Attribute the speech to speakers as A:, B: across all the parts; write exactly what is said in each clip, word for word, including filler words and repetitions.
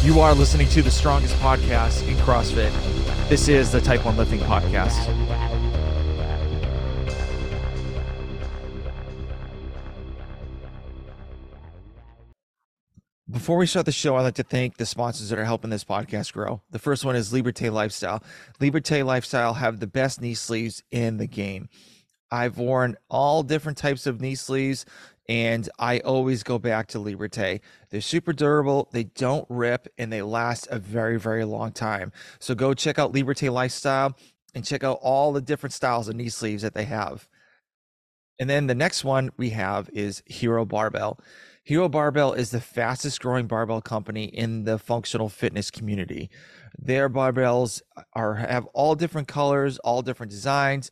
A: You are listening to the strongest podcast in CrossFit. This is the Type one Lifting Podcast. Before we start the show, I'd like to thank the sponsors that are helping this podcast grow. The first one is Liberté Lifestyle. Liberté Lifestyle have the best knee sleeves in the game. I've worn all different types of knee sleeves, and I always go back to Liberté. They're super durable, they don't rip, and they last a very, very long time. So go check out Liberté Lifestyle and check out all the different styles of knee sleeves that they have. And then the next one we have is Hero Barbell. Hero Barbell is the fastest growing barbell company in the functional fitness community. Their barbells are have all different colors, all different designs,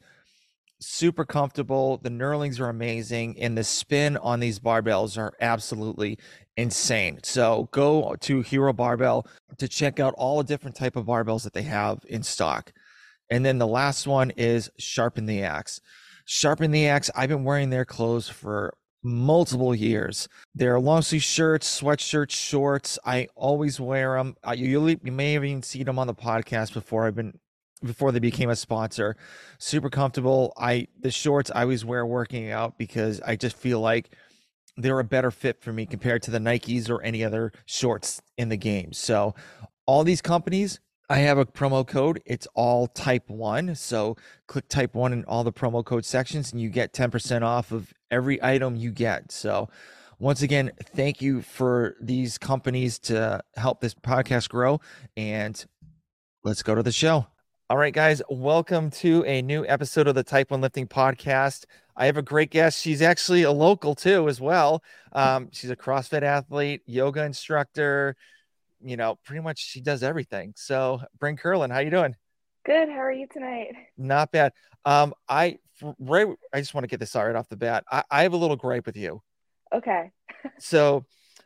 A: super comfortable. The knurlings are amazing, and the spin on these barbells are absolutely insane. So go to Hero Barbell to check out all the different type of barbells that they have in stock. And then the last one is Sharpen the Axe. Sharpen the Axe, I've been wearing their clothes for multiple years. They're long sleeve shirts, sweatshirts, shorts. I always wear them. Uh, you, you may have even seen them on the podcast before I've been before they became a sponsor. Super comfortable. I the shorts I always wear working out because I just feel like they're a better fit for me compared to the Nikes or any other shorts in the game. So all these companies, I have a promo code. It's all type one. So click type one in all the promo code sections and you get ten percent off of every item you get. So once again, thank you for these companies to help this podcast grow. And let's go to the show. All right, guys, welcome to a new episode of the Type one Lifting Podcast. I have a great guest. She's actually a local too as well. Um, she's a CrossFit athlete, yoga instructor, you know, pretty much she does everything. So Bryn Curlin, how you doing?
B: Good. How are you tonight?
A: Not bad. Um, I right. I just want to get this right off the bat. I, I have a little gripe with you.
B: Okay.
A: So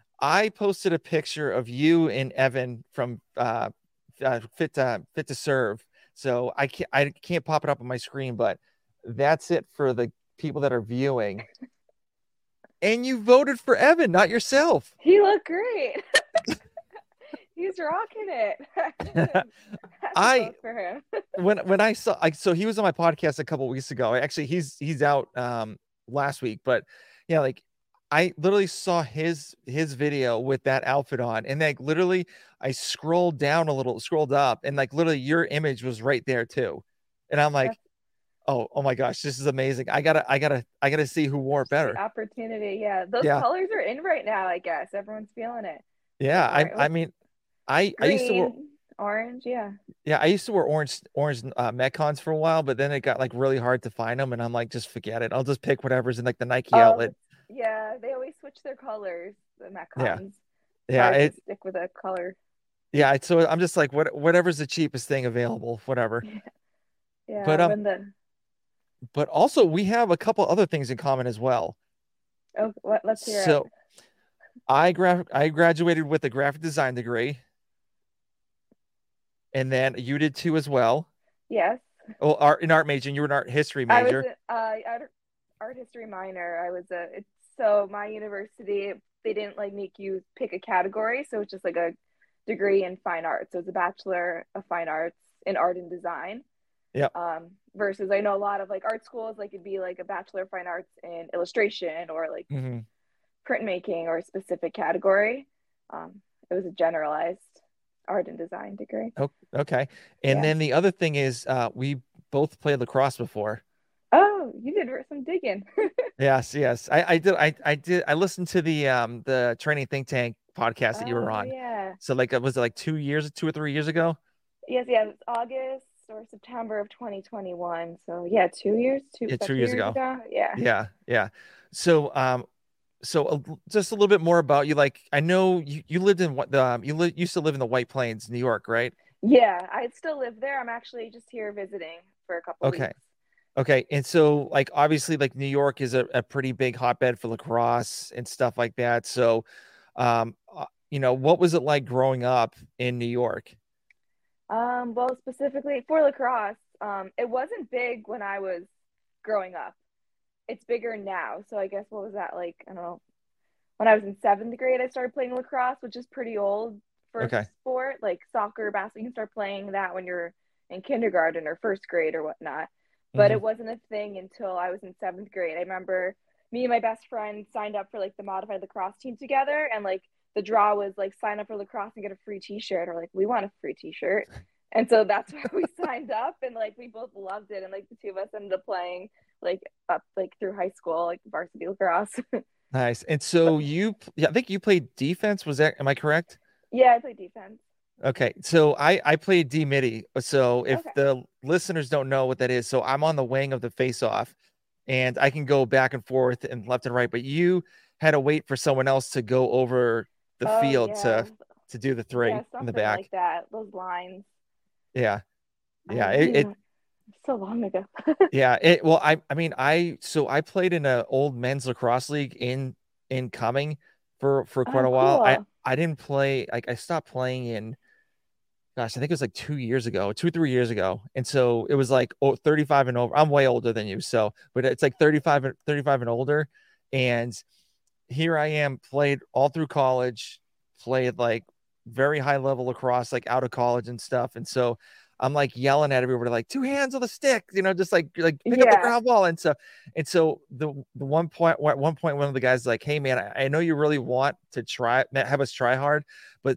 A: I posted a picture of you and Evan from uh, uh Fit to Fit to Serve. So I can't I can't pop it up on my screen, but that's it for the people that are viewing. And you voted for Evan, not yourself.
B: He looked great. He's rocking it.
A: I
B: for him.
A: when when I saw like so he was on my podcast a couple weeks ago. Actually, he's he's out um last week, but yeah, like I literally saw his his video with that outfit on, and like literally I scrolled down a little, scrolled up, and like literally your image was right there too. And I'm like,
B: That's
A: oh, oh my gosh, this is amazing. I gotta, I gotta, I gotta see who wore it
B: the
A: better.
B: opportunity. Yeah. Those
A: Yeah,
B: colors are in right now, I guess. Everyone's feeling it.
A: yeah.
B: Like
A: I,
B: orange,
A: I mean, I, I used to wear,
B: green, orange. Yeah.
A: yeah, I used to wear orange, orange uh, Metcons for a while, but then it got like really hard to find them, and I'm like, just forget it. I'll just pick whatever's in like the Nike
B: Oh,
A: outlet.
B: that's, yeah. They always switch their colors, the
A: Yeah,
B: Metcons. It's
A: yeah.
B: hard to
A: It,
B: stick with a color.
A: yeah. It's, so I'm just like, what, whatever's the cheapest thing available, whatever.
B: Yeah. Yeah.
A: But um,
B: When the,
A: but also we have a couple other things in common as well.
B: oh, what, let's hear it.
A: So I gra- I graduated with a graphic design degree, and then you did too as well.
B: Yes.
A: Oh, art in art major, and you were an art history
B: I was
A: major.
B: a, uh, art, art history minor. I was a, it's, so my university, they didn't like make you pick a category. So it's just like a degree in fine arts. So it's a bachelor of fine arts in art and design.
A: Yeah.
B: Um, versus I know a lot of like art schools, like it'd be like a bachelor of fine arts in illustration or like
A: Mm-hmm.
B: printmaking or a specific category. Um, it was a generalized art and design degree.
A: Oh, okay. And
B: Yeah.
A: then the other thing is, uh, we both played lacrosse before.
B: Oh, you did some digging.
A: Yes, yes. I, I did. I, I did. I listened to the um the training think tank podcast that you were
B: Oh
A: on.
B: yeah.
A: So like, was it like two years, two or three years ago?
B: Yes, yeah, it's August or September of twenty twenty-one. So yeah, two years, two
A: Yeah,
B: about
A: two
B: two
A: years
B: years
A: ago.
B: ago. Yeah.
A: Yeah, yeah. So um, so a, just a little bit more about you. Like, I know you you lived in what the um, you li used to live in the White Plains, New York, right?
B: Yeah, I still live there. I'm actually just here visiting for a couple
A: Okay.
B: weeks.
A: Okay. And so like obviously like New York is a, a pretty big hotbed for lacrosse and stuff like that. So um uh, you know, what was it like growing up in New York?
B: Um, well, specifically for lacrosse, um, it wasn't big when I was growing up. It's bigger now. So I guess what was that like? I don't know. When I was in seventh grade, I started playing lacrosse, which is pretty old first
A: Okay.
B: sport, like soccer, basketball. You can start playing that when you're in kindergarten or first grade or whatnot. But
A: Hmm.
B: it wasn't a thing until I was in seventh grade. I remember me and my best friend signed up for like the modified lacrosse team together, and like the draw was like sign up for lacrosse and get a free T-shirt, or like we want a free T-shirt. And so that's why we signed up, and like we both loved it, and like the two of us ended up playing like up like through high school, like varsity lacrosse.
A: Nice. And
B: But
A: so you, yeah, I think you played defense. Was that, am I correct?
B: yeah, I played defense.
A: Okay. So I, I played D midi. So if
B: Okay.
A: the listeners don't know what that is, so I'm on the wing of the face-off and I can go back and forth and left and right, but you had to wait for someone else to go over the
B: Oh
A: field to,
B: yeah,
A: to do the
B: yeah,
A: three in the
B: something like
A: back.
B: that. Those lines.
A: Yeah.
B: I
A: Yeah.
B: don't
A: It, it
B: even. So long ago.
A: Yeah, it well, I I mean, I so I played in a old men's lacrosse league in in Cumming for for quite
B: Oh,
A: a while. I
B: cool.
A: I didn't play like I stopped playing in gosh, I think it was like two years ago, two three years ago. And so it was like oh, thirty-five and over. I'm way older than you, so but it's like thirty-five and thirty-five and older. And here I am, played all through college, played like very high level lacrosse, like out of college and stuff. And so I'm like yelling at everybody, like two hands on the stick, you know, just like like pick up the
B: Yeah.
A: ground ball and stuff. And so the the one point, at one point, one of the guys is like, "Hey man, I, I know you really want to try, have us try hard, but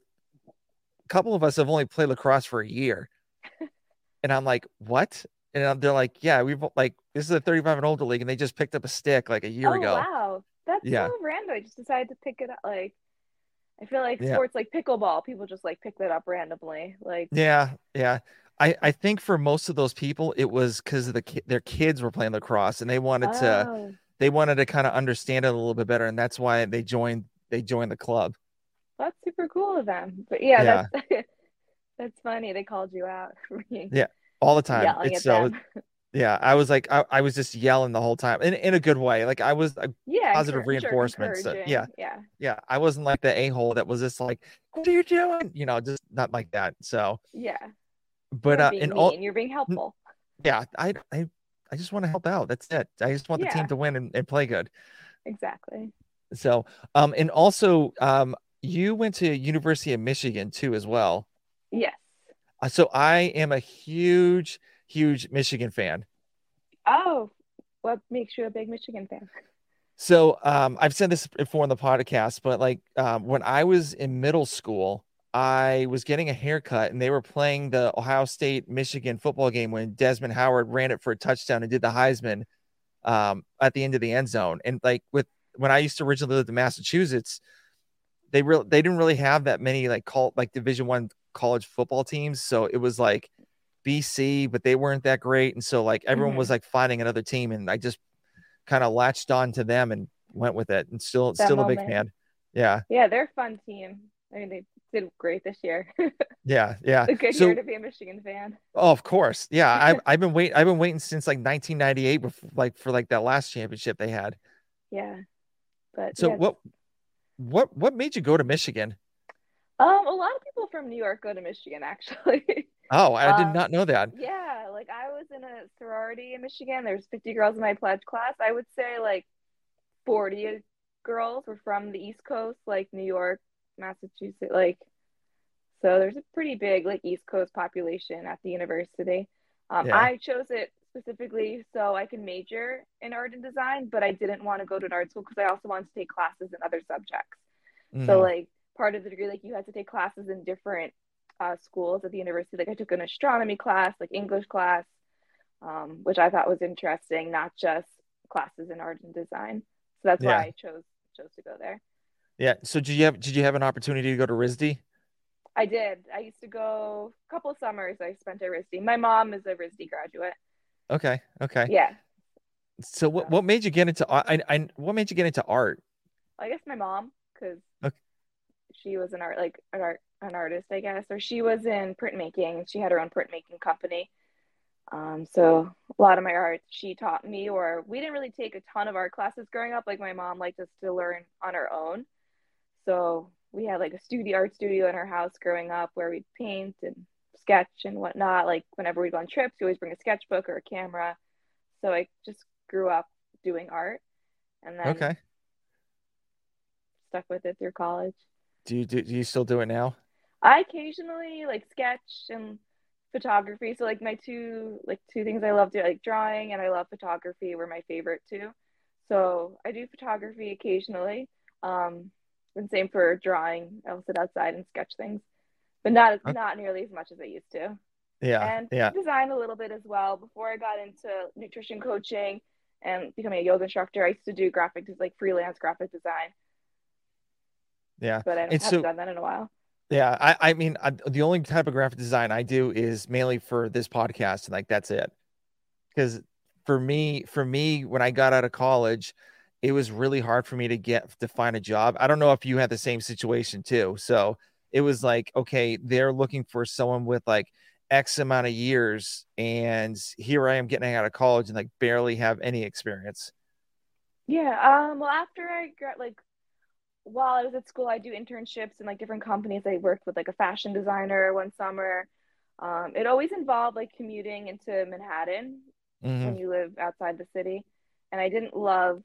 A: a couple of us have only played lacrosse for a year." And I'm like, "What?" And they're like, "Yeah, we've like this is a thirty-five and older league, and they just picked up a stick like a year
B: Oh,
A: ago."
B: wow. That's so
A: Yeah,
B: random. I just decided to pick it up. Like, I feel like
A: yeah.
B: sports like pickleball, people just like pick that up randomly. Like,
A: Yeah, yeah. I I think for most of those people, it was because of the ki their kids were playing lacrosse and they wanted to
B: oh,
A: they wanted to kind of understand it a little bit better, and that's why they joined they joined the club.
B: that's super cool of them. But yeah,
A: Yeah,
B: that's that's funny. They called you out for being
A: yeah, all the time.
B: yelling
A: It's
B: at
A: so
B: them.
A: yeah. I was like I, I was just yelling the whole time in in a good way. Like I was a
B: Yeah,
A: positive
B: encourage, I'm sure
A: reinforcement. So yeah,
B: encouraging. Yeah.
A: yeah. I wasn't like the a hole that was just like, "What are you doing?" You know, just not like that. So,
B: Yeah. You
A: but
B: weren't
A: uh, in
B: being
A: all
B: mean. You're being helpful.
A: yeah, I I I just want to help out. That's it. I just want the team
B: Yeah,
A: to win and, and play good.
B: exactly.
A: So, um, and also, um, you went to University of Michigan too, as well.
B: Yes.
A: Uh, So I am a huge, huge Michigan fan.
B: Oh, what makes you a big Michigan fan?
A: So, um, I've said this before in the podcast, but like, um, when I was in middle school, I was getting a haircut and they were playing the Ohio State Michigan football game when Desmond Howard ran it for a touchdown and did the Heisman, um, at the end of the end zone. And like with when I used to originally live in Massachusetts, they really they didn't really have that many like call like Division One college football teams. So it was like B C, but they weren't that great. And so like everyone was
B: Hmm.
A: like finding another team, and I just kind of latched on to them and went with it. And still
B: That
A: still a big
B: moment.
A: fan. Yeah,
B: Yeah, they're a fun team. I mean, they did great this year.
A: yeah, yeah.
B: A good year
A: So
B: to be a Michigan fan.
A: oh, of course, yeah. I've I've been waiting. I've been waiting since like nineteen ninety-eight, before, like for like that last championship they had.
B: Yeah, but
A: So
B: yes.
A: what what what made you go to Michigan?
B: Um, a lot of people from New York go to Michigan, actually.
A: Oh, I did
B: Um,
A: not know that.
B: yeah, like I was in a sorority in Michigan. There's fifty girls in my pledge class. I would say like forty girls were from the East Coast, like New York, Massachusetts, like so there's a pretty big like East Coast population at the university. Um,
A: Yeah.
B: I chose it specifically so I can major in art and design, but I didn't want to go to an art school because I also wanted to take classes in other subjects. So
A: Hmm.
B: like part of the degree, like you had to take classes in different uh, schools at the university. Like I took an astronomy class, like English class, um, which I thought was interesting, not just classes in art and design. So that's why
A: Yeah.
B: I chose chose to go there.
A: Yeah. So did you have did you have an opportunity to go to R I S D?
B: I did. I used to go a couple of summers I spent at R I S D. My mom is a R I S D graduate.
A: Okay. Okay.
B: Yeah.
A: So what
B: So
A: what made you get into art? I, I what made you get into art?
B: I guess my mom, because
A: Okay.
B: she was an art like an art an artist, I guess, or she was in printmaking. She had her own printmaking company. Um, so a lot of my art she taught me, or we didn't really take a ton of art classes growing up. Like my mom liked us to learn on our own. So we had like a studio art studio in our house growing up where we'd paint and sketch and whatnot. Like whenever we'd go on trips, we always bring a sketchbook or a camera. So I just grew up doing art and then
A: Okay.
B: stuck with it through college.
A: Do you do, do you still do it now?
B: I occasionally like sketch and photography. So like my two like two things I love to like drawing and I love photography were my favorite too. So I do photography occasionally. Um, and same for drawing. I'll sit outside and sketch things, but not
A: Okay.
B: not nearly as much as I used to.
A: Yeah,
B: And
A: yeah,
B: design a little bit as well. Before I got into nutrition coaching and becoming a yoga instructor, I used to do graphic like freelance graphic design,
A: yeah.
B: but I
A: And
B: haven't
A: so
B: done that in a while.
A: yeah, I I mean I, the only type of graphic design I do is mainly for this podcast, and like that's it. Because for me, for me, when I got out of college, it was really hard for me to get to find a job. I don't know if you had the same situation too. So it was like, okay, they're looking for someone with like X amount of years, and here I am getting out of college and like barely have any experience.
B: Yeah. Um. Well, after I got like while I was at school, I do internships in like different companies. I worked with like a fashion designer one summer. Um, it always involved like commuting into Manhattan
A: Hmm.
B: when you live outside the city, and I didn't love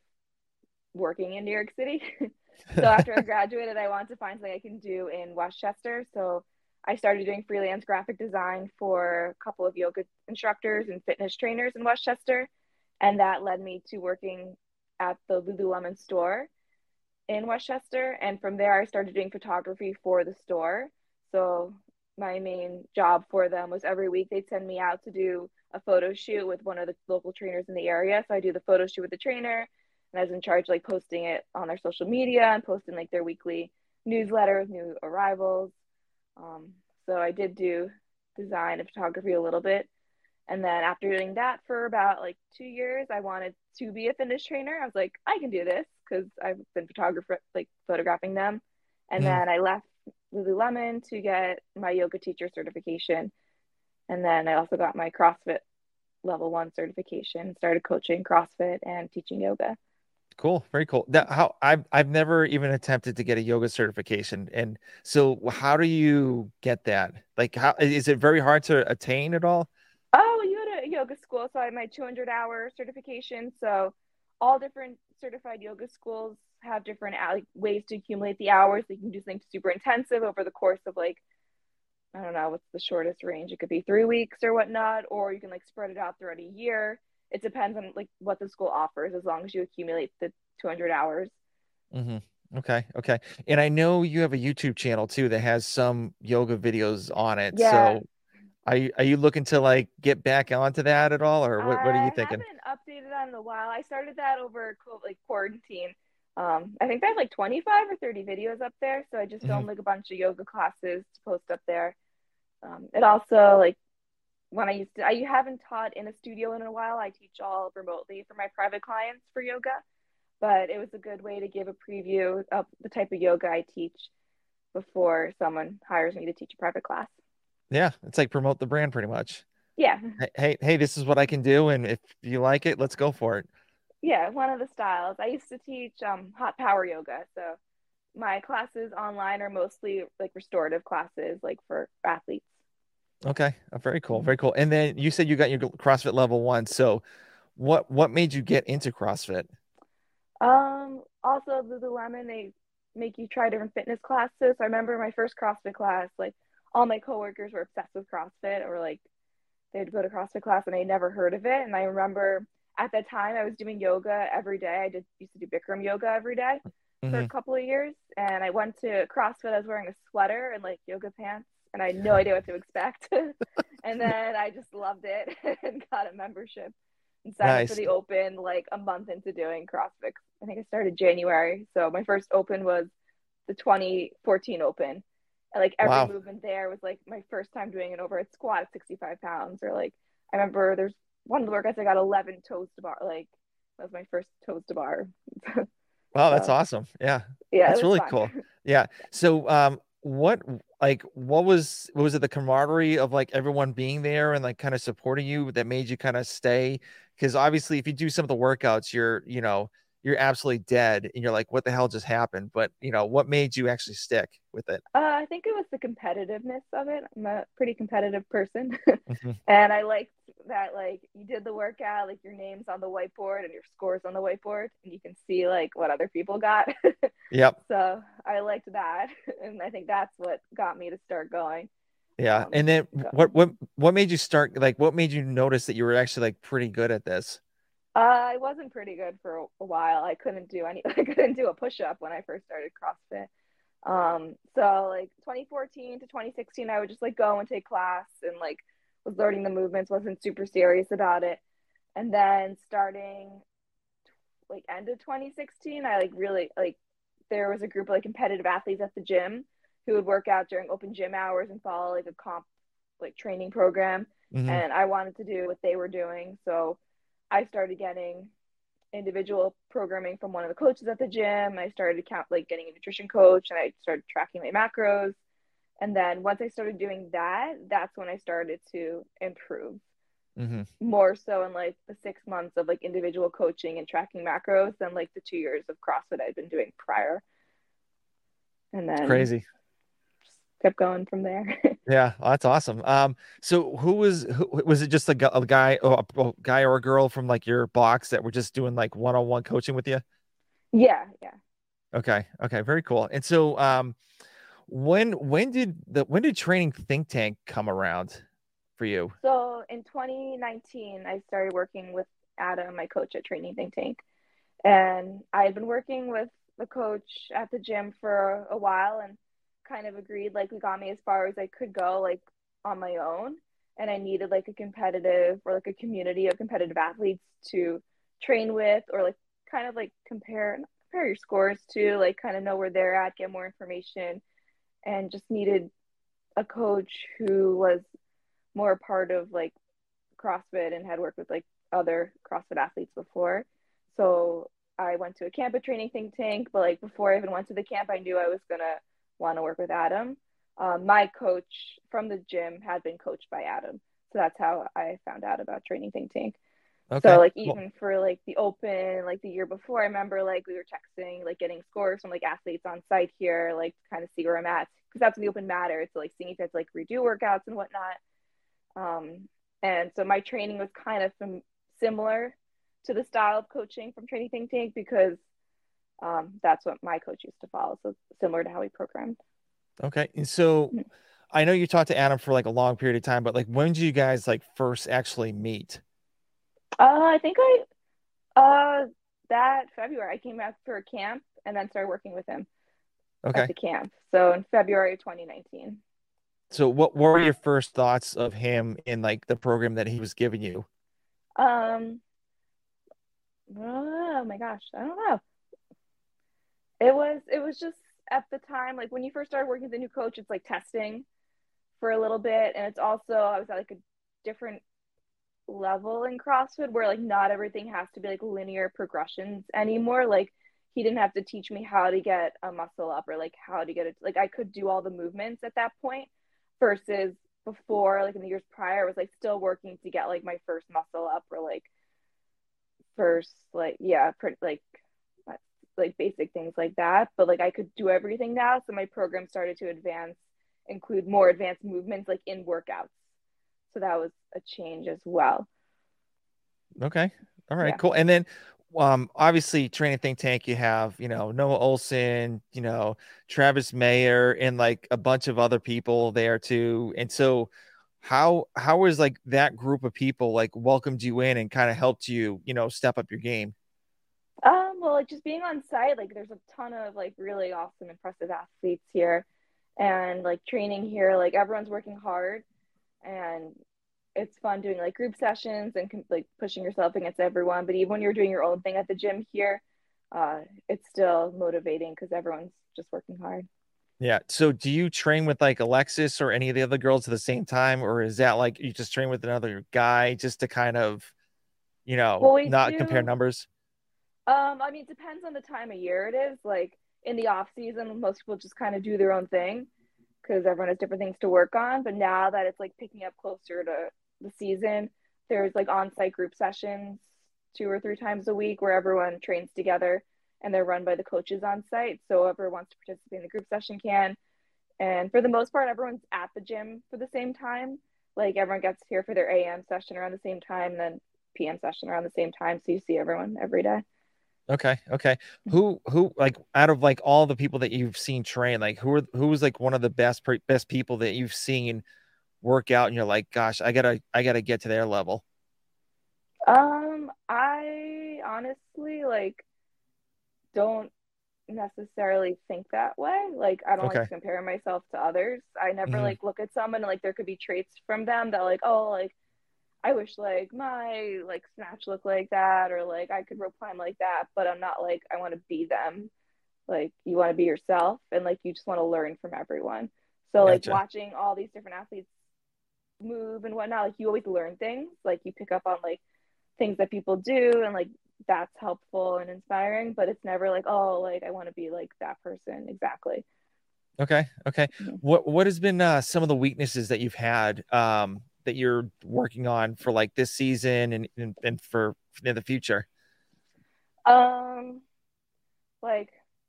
B: working in New York City. So after I graduated, I wanted to find something I can do in Westchester. So I started doing freelance graphic design for a couple of yoga instructors and fitness trainers in Westchester. And that led me to working at the Lululemon store in Westchester. And from there, I started doing photography for the store. So my main job for them was every week they'd send me out to do a photo shoot with one of the local trainers in the area. So I do the photo shoot with the trainer, and I was in charge of like posting it on their social media and posting like their weekly newsletter with new arrivals. Um, so I did do design and photography a little bit. And then after doing that for about like two years, I wanted to be a fitness trainer. I was like, I can do this because I've been photographer like photographing them. And
A: Mm,
B: then I left Lululemon to get my yoga teacher certification. And then I also got my CrossFit level one certification, started coaching CrossFit and teaching yoga.
A: cool, very cool. That how I've I've never even attempted to get a yoga certification, and so how do you get that? Like, how is it very hard to attain at all?
B: Oh, you had a yoga school. So I had my two hundred hour certification. So all different certified yoga schools have different like, ways to accumulate the hours. You can do things super intensive over the course of like, I don't know, what's the shortest range? It could be three weeks or whatnot, or you can like spread it out throughout a year. It depends on like what the school offers as long as you accumulate the two hundred hours.
A: Hmm. Okay, okay. And I know you have a YouTube channel too that has some yoga videos on it.
B: Yeah,
A: So are you, are you looking to like get back onto that at all, or what what are you
B: I
A: thinking?
B: haven't updated that in a while. I started that over like quarantine. Um, I think I have like twenty-five or thirty videos up there. So I just
A: Hmm.
B: filmed like a bunch of yoga classes to post up there. Um, it also like when I used to, I haven't taught in a studio in a while. I teach all remotely for my private clients for yoga, but it was a good way to give a preview of the type of yoga I teach before someone hires me to teach a private class.
A: Yeah, it's like promote the brand pretty much.
B: Yeah,
A: Hey, hey, hey, this is what I can do, and if you like it, let's go for it.
B: yeah, one of the styles. I used to teach um, hot power yoga, so my classes online are mostly like restorative classes, like for athletes.
A: Okay, uh, very cool,
B: Mhm.
A: very cool. And then you said you got your CrossFit level one. So what what made you get into CrossFit?
B: Um, also Lululemon, they make you try different fitness classes. So I remember my first CrossFit class, like all my coworkers were obsessed with CrossFit or like they'd go to CrossFit class and I never heard of it. And I remember at that time I was doing yoga every day. I did used to do Bikram yoga every day for a
A: Hmm.
B: couple of years. And I went to CrossFit, I was wearing a sweater and like yoga pants and I had no idea what to expect. And then I just loved it and got a membership and signed up for
A: Nice.
B: the open like a month into doing CrossFit. I think I started January. So my first open was the twenty fourteen open. And like every
A: Wow.
B: movement there was like my first time doing an overhead squat at sixty-five pounds. Or like I remember there's one of the workouts I got eleven toes to bar. Like that was my first toes to bar.
A: Wow, that's
B: So
A: awesome. Yeah.
B: yeah, it
A: That's
B: was
A: really
B: fun.
A: cool. Yeah. So um what like what was was it the camaraderie of like everyone being there and like kind of supporting you that made you kind of stay? Because obviously if you do some of the workouts, you're, you know, you're absolutely dead and you're like, what the hell just happened? But you know, what made you actually stick with it?
B: Uh, I think it was the competitiveness of it. I'm a pretty competitive person.
A: Hmm.
B: And I liked that like you did the workout, like your name's on the whiteboard and your scores on the whiteboard, and you can see like what other people got.
A: Yep.
B: So I liked that, and I think that's what got me to start going.
A: Yeah.
B: Um,
A: And then what
B: going.
A: what what made you start like what made you notice that you were actually like pretty good at this?
B: Uh, I wasn't pretty good for a, a while. I couldn't do any. I couldn't do a push up when I first started CrossFit. Um, so like twenty fourteen to twenty sixteen, I would just like go and take class and like was learning the movements, wasn't super serious about it. And then starting like end of twenty sixteen, I like really like there was a group of like competitive athletes at the gym who would work out during open gym hours and follow like a comp like training program.
A: Hmm.
B: And I wanted to do what they were doing. So I started getting individual programming from one of the coaches at the gym. I started count like getting a nutrition coach and I started tracking my macros. And then once I started doing that, that's when I started to improve
A: Hmm.
B: more so in like the six months of like individual coaching and tracking macros than like the two years of CrossFit I'd been doing prior. And
A: It's
B: then
A: crazy.
B: just kept going from there.
A: Yeah, well, that's awesome. Um, so who was who was it just a, gu- a guy or a, a guy or a girl from like your box that were just doing like one-on-one coaching with you?
B: Yeah, yeah.
A: Okay, okay, very cool. And so um when when did the when did Training Think Tank come around for you?
B: So in twenty nineteen, I started working with Adam, my coach at Training Think Tank. And I had been working with the coach at the gym for a while and kind of agreed like we got me as far as I could go like on my own. And I needed like a competitive or like a community of competitive athletes to train with or like kind of like compare compare your scores to like kind of know where they're at, get more information, and just needed a coach who was more a part of like CrossFit and had worked with like other CrossFit athletes before. So I went to a camp at Training Think Tank, but like before I even went to the camp, I knew I was gonna want to work with Adam. Um, my coach from the gym had been coached by Adam, so that's how I found out about Training Think Tank. So
A: Okay.
B: like
A: Well,
B: even for like the open, like the year before, I remember like we were texting, like getting scores from like athletes on site here, like to kind of see where I'm at, because that's when the open matters. So like seeing if it's like redo workouts and whatnot. Um, and so my training was kind of some, similar to the style of coaching from Training Think Tank because um, that's what my coach used to follow. So similar to how he programmed.
A: okay. And so
B: Uh,
A: I know you talked to Adam for like a long period of time, but like when did you guys like first actually meet?
B: I think I, uh, that February, I came back for a camp and then started working with him at
A: Okay.
B: the camp. So in February of twenty nineteen.
A: So what, what were your first thoughts of him in like the program that he was giving you?
B: Um, oh my gosh, I don't know. It was, it was just at the time, like when you first started working with a new coach, it's like testing for a little bit. And it's also, I was at like a different level in CrossFit where like not everything has to be like linear progressions anymore. Like he didn't have to teach me how to get a muscle up or like how to get it. Like I could do all the movements at that point versus before, like in the years prior, I was like still working to get like my first muscle up or like first, like, yeah, pretty, like, like basic things like that. But like I could do everything now. So my program started to advance, include more advanced movements like in workouts. So that was a change as well.
A: Okay. All right,
B: Yeah.
A: cool. And then um obviously Training Think Tank, you have, you know, Noah Olson, you know, Travis Mayer, and like a bunch of other people there too. And so how how was like that group of people like welcomed you in and kind of helped you, you know, step up your game?
B: Um, well, like just being on site, like there's a ton of like really awesome, impressive athletes here, and like training here, like everyone's working hard, and it's fun doing like group sessions and like pushing yourself against everyone. But even when you're doing your own thing at the gym here, uh, it's still motivating because everyone's just working hard.
A: Yeah. So do you train with like Alexis or any of the other girls at the same time, or is that like you just train with another guy just to kind of, you know,
B: Well, we
A: not compare
B: do.
A: numbers?
B: Um, I mean, it depends on the time of year it is. Like in the off season, most people just kind of do their own thing because everyone has different things to work on. But now that it's like picking up closer to the season, there's like on-site group sessions two or three times a week where everyone trains together and they're run by the coaches on site. So whoever wants to participate in the group session can. And for the most part, everyone's at the gym for the same time. Like everyone gets here for their A M session around the same time, then P M session around the same time. So you see everyone every day.
A: Okay. Okay. Who, who, like, out of like all the people that you've seen train, like, who are, who was like one of the best, best people that you've seen work out and you're like, gosh, I gotta, I gotta get to their level?
B: Um, I honestly like don't necessarily think that way. Like I don't like
A: Okay.
B: to compare myself to others. I never
A: Hmm.
B: like look at someone and like there could be traits from them that like, oh, like I wish like my like snatch looked like that or like I could rope climb like that, but I'm not like I want to be them. Like you want to be yourself and like you just want to learn from everyone. So like
A: Gotcha.
B: watching all these different athletes move and whatnot, like you always learn things. Like you pick up on like things that people do and like that's helpful and inspiring, but it's never like, oh, like I want to be like that person exactly.
A: Okay. Okay.
B: Mm-hmm.
A: What, what has been uh, some of the weaknesses that you've had um, that you're working on for like this season and, and, and for in the future?
B: Um, like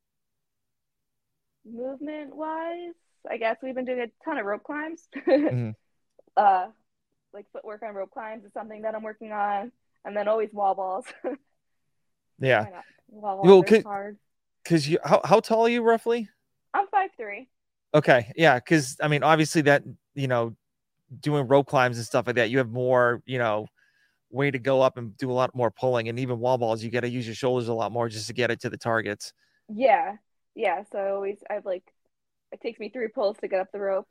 B: movement wise, I guess we've been doing a ton of rope climbs.
A: Hmm.
B: uh, like footwork on rope climbs is something that I'm working on, and then always wall balls.
A: Yeah.
B: Why not? Wall balls
A: Well,
B: are
A: cause,
B: hard.
A: cause you, how, how tall are you roughly?
B: I'm five three.
A: Okay. Yeah. Cause I mean, obviously that, you know, doing rope climbs and stuff like that, you have more, you know, way to go up and do a lot more pulling. And even wall balls, you got to use your shoulders a lot more just to get it to the targets.
B: Yeah, yeah. So I always I've like it takes me three pulls to get up the rope.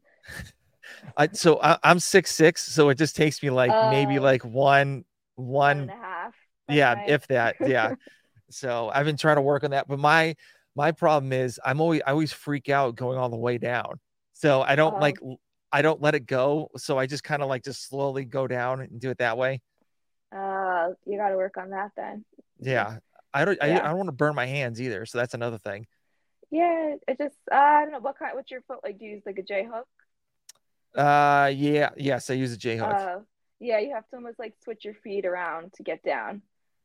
A: I, so I, I'm six, six. So it just takes me like, maybe
B: uh,
A: like one,
B: one and
A: one.
B: a half. That's
A: Yeah.
B: nice.
A: If that, yeah. So I've been trying to work on that, but my, my problem is I'm always, I always freak out going all the way down. So I don't like,
B: um,
A: I don't let it go. So I just kind of like just slowly go down and do it that way.
B: uh, you got to work on that then.
A: Yeah. I don't, I, I
B: Yeah,
A: don't want to burn my hands either. So that's another thing.
B: yeah. It just uh, I don't know what kind. What's your foot like? Do you use like a J hook?
A: Uh, yeah, yes, I use a J hook.
B: Uh, yeah. You have to almost like switch your feet around to get down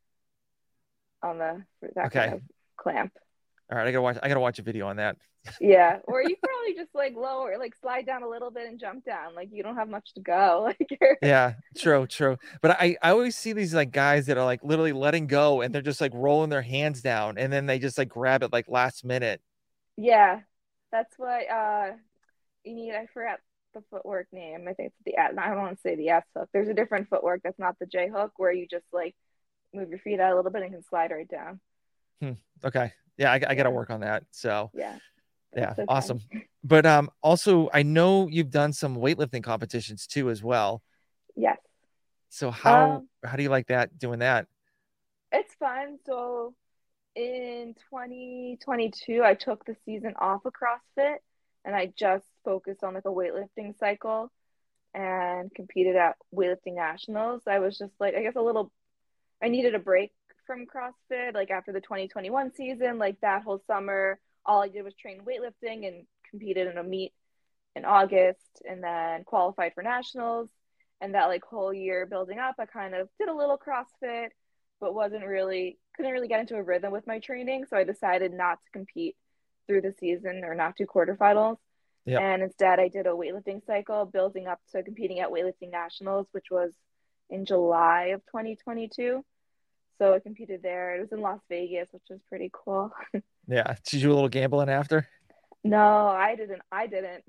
B: on the for that kind
A: Okay.
B: of clamp.
A: All right. I gotta watch, I gotta watch a video on that.
B: Yeah, or you probably just like lower, like slide down a little bit and jump down. Like you don't have much to go. Like you're,
A: Yeah, true, true. But I, I always see these like guys that are like literally letting go and they're just like rolling their hands down and then they just like grab it like last minute.
B: yeah. That's what uh you need. I forgot the footwork name. I think it's the I don't want to say the S hook. There's a different footwork that's not the J hook where you just like move your feet out a little bit and can slide right down.
A: Hmm. Okay. Yeah, I, I gotta
B: Yeah,
A: work on that. So
B: yeah.
A: yeah,
B: It's okay.
A: awesome. But um also I know you've done some weightlifting competitions too as well.
B: Yes.
A: So how
B: Um,
A: how do you like that doing that?
B: it's fun. So in twenty twenty-two, I took the season off of CrossFit and I just focused on like a weightlifting cycle and competed at weightlifting nationals. I was just like, I guess a little, I needed a break from CrossFit. Like after the twenty twenty-one season, like that whole summer, all I did was train weightlifting and competed in a meet in August and then qualified for nationals. And that like whole year building up, I kind of did a little CrossFit, but wasn't really, couldn't really get into a rhythm with my training. So I decided not to compete through the season or not do quarterfinals.
A: Yep.
B: And instead, I did a weightlifting cycle building up to competing at weightlifting nationals, which was in July of twenty twenty-two. So I competed there. It was in Las Vegas, which was pretty cool.
A: Yeah. Did you do a little gambling after?
B: No, I didn't. I didn't.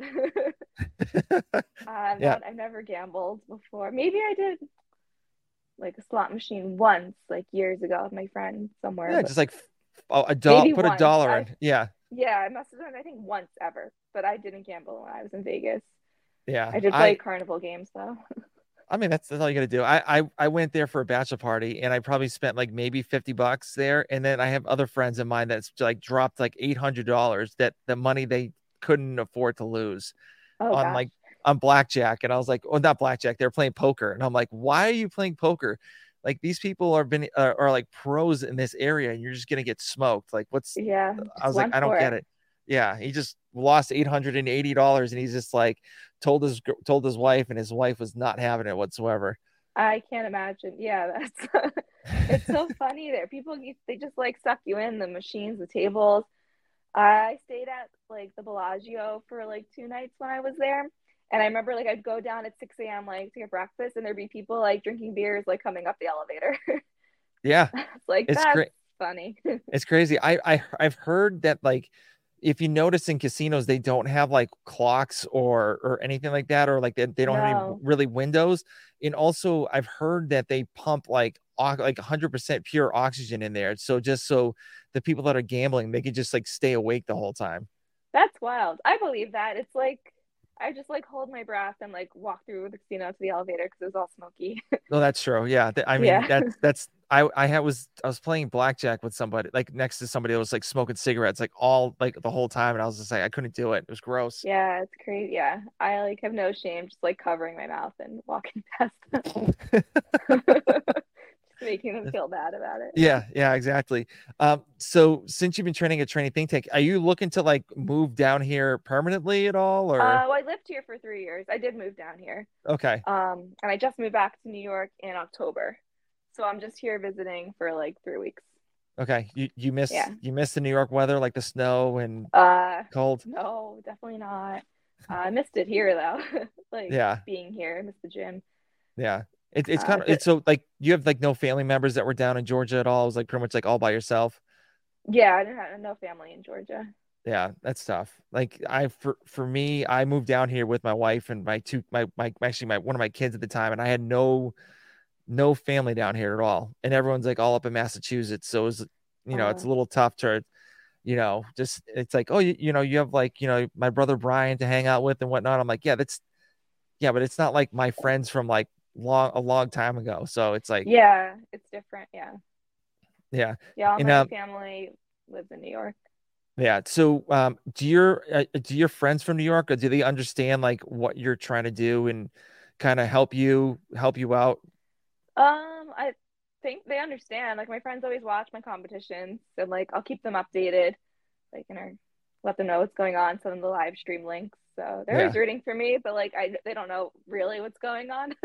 B: I'm
A: Yeah.
B: not. I've never gambled before. Maybe I did like a slot machine once, like years ago, with my friend somewhere,
A: Yeah,
B: but
A: just like a, a doll,
B: maybe
A: put a
B: once.
A: dollar
B: I
A: in. Yeah.
B: Yeah, I must have done. I think once ever, but I didn't gamble when I was in Vegas.
A: Yeah.
B: I did play
A: I
B: carnival games though.
A: I mean, that's that's all you got to do. I, I I went there for a bachelor party, and I probably spent like maybe fifty bucks there. And then I have other friends of mine that's like dropped like eight hundred dollars that the money they couldn't afford to lose
B: Oh
A: on
B: gosh.
A: like on blackjack. And I was like, oh, not blackjack. They're playing poker, and I'm like, why are you playing poker? Like these people are been uh, are like pros in this area, and you're just gonna get smoked. Like what's?
B: Yeah,
A: I
B: just
A: was like,
B: went
A: I don't
B: for
A: get
B: it.
A: it. Yeah, he just lost eight hundred eighty dollars, and he's just like told his told his wife, and his wife was not having it whatsoever.
B: I can't imagine. Yeah, that's it's so funny there. People they just like suck you in the machines, the tables. I stayed at like the Bellagio for like two nights when I was there. And I remember like I'd go down at six a m like to get breakfast and there'd be people like drinking beers like coming up the elevator.
A: Yeah,
B: It's like
A: it's
B: that's
A: great.
B: funny.
A: It's crazy. I, I I've heard that like if you notice in casinos they don't have like clocks or or anything like that, or like they, they don't have any
B: No,
A: really windows. And also I've heard that they pump like o- like one hundred percent pure oxygen in there. So just so the people that are gambling, they can just like stay awake the whole time.
B: that's wild. I believe that. It's like I just like hold my breath and like walk through the casino to the elevator because it was all smoky.
A: No, that's true. Yeah. Th- I mean,
B: Yeah.
A: that's that's I I had was I was playing blackjack with somebody like next to somebody that was like smoking cigarettes like all like the whole time, and I was just like I couldn't do it. It was gross.
B: Yeah, it's crazy. Yeah. I like have no shame just like covering my mouth and walking past them. Just making them feel bad about it.
A: Yeah, yeah, exactly. Um, so since you've been training at Training Think Tank, are you looking to like move down here permanently at all, or
B: Uh, well, I lived here for three years. I did move down here.
A: okay,
B: Um, and I just moved back to New York in October. So I'm just here visiting for like three weeks.
A: okay, you you miss
B: Yeah.
A: you miss the New York weather, like the snow and
B: Uh,
A: cold.
B: no, definitely not. Uh, I missed it here though. Like
A: Yeah,
B: being here, I missed the gym.
A: yeah. It, it's
B: Uh,
A: kind of
B: th-
A: it's so like you have like no family members that were down in Georgia at all. It was like pretty much like all by yourself.
B: yeah, I didn't have no family in Georgia.
A: Yeah, that's tough. Like I for for me, I moved down here with my wife and my two my my actually my one of my kids at the time, and I had no no family down here at all. And everyone's like all up in Massachusetts. So it's, you know, it's
B: Uh,
A: a little tough to, you know, just, it's like, oh, you, you know, you have like, you know, my brother Brian to hang out with and whatnot. I'm like, yeah, that's, yeah, but it's not like my friends from like long, a long time ago. So it's like,
B: yeah, it's different. Yeah.
A: yeah.
B: Yeah, all
A: And,
B: my
A: um,
B: family lives in New York.
A: yeah. So, um, do your, uh, do your friends from New York, or do they understand like what you're trying to do and kind of help you, help you out?
B: Um, I think they understand. Like my friends always watch my competitions and like I'll keep them updated, like and I let them know what's going on, send them the live stream links. So they're always
A: Yeah.
B: rooting for me, but like I they don't know really what's going on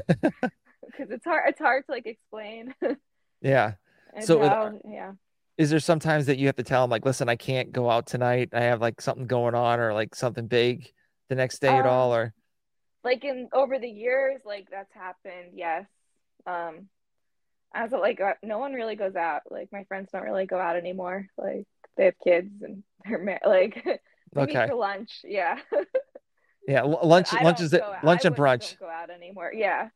B: because it's hard it's hard to like explain
A: Yeah.
B: and
A: So,
B: how yeah.
A: is there sometimes that you have to tell them like, listen, I can't go out tonight. I have like something going on or like something big the next day at
B: Um
A: all, or
B: like in over the years like that's happened, yes. Um as of, like uh, no one really goes out. Like my friends don't really go out anymore. Like they have kids and they're ma- like we meet
A: okay.
B: for lunch. Yeah.
A: Yeah, l-
B: But
A: lunch
B: I
A: lunch is
B: don't
A: it
B: go
A: lunch
B: I
A: and
B: would
A: brunch.
B: don't go out anymore. Yeah.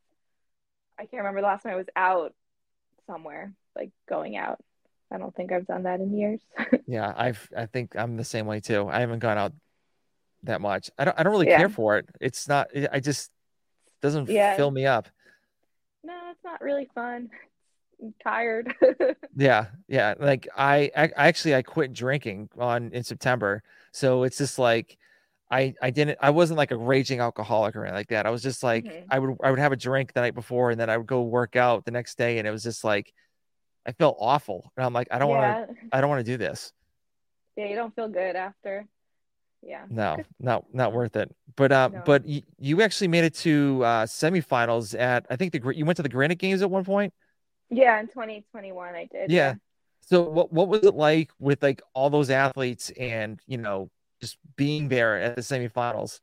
B: I can't remember the last time I was out somewhere, like going out. I don't think I've done that in years.
A: Yeah, I've I think I'm the same way too. I haven't gone out that much. I don't I don't really care
B: Yeah.
A: for it. It's not I just doesn't
B: Yeah.
A: fill me up.
B: No, it's not really fun. I'm tired.
A: Yeah, yeah. Like I, I actually I quit drinking on in September. So it's just like I I didn't I wasn't like a raging alcoholic or anything like that. I was just like
B: hmm
A: I would I would have a drink the night before and then I would go work out the next day, and it was just like I felt awful. And I'm like I don't want to
B: Yeah.
A: I don't want to do this.
B: Yeah, you don't feel good after. Yeah.
A: No,
B: Good.
A: not not worth it. But uh
B: No.
A: but y you actually made it to uh semifinals at I think the Gr- you went to the Granite Games at one point.
B: Yeah, in twenty twenty-one I did.
A: Yeah.
B: Yeah.
A: So what what was it like with like all those athletes and, you know, just being there at the semifinals?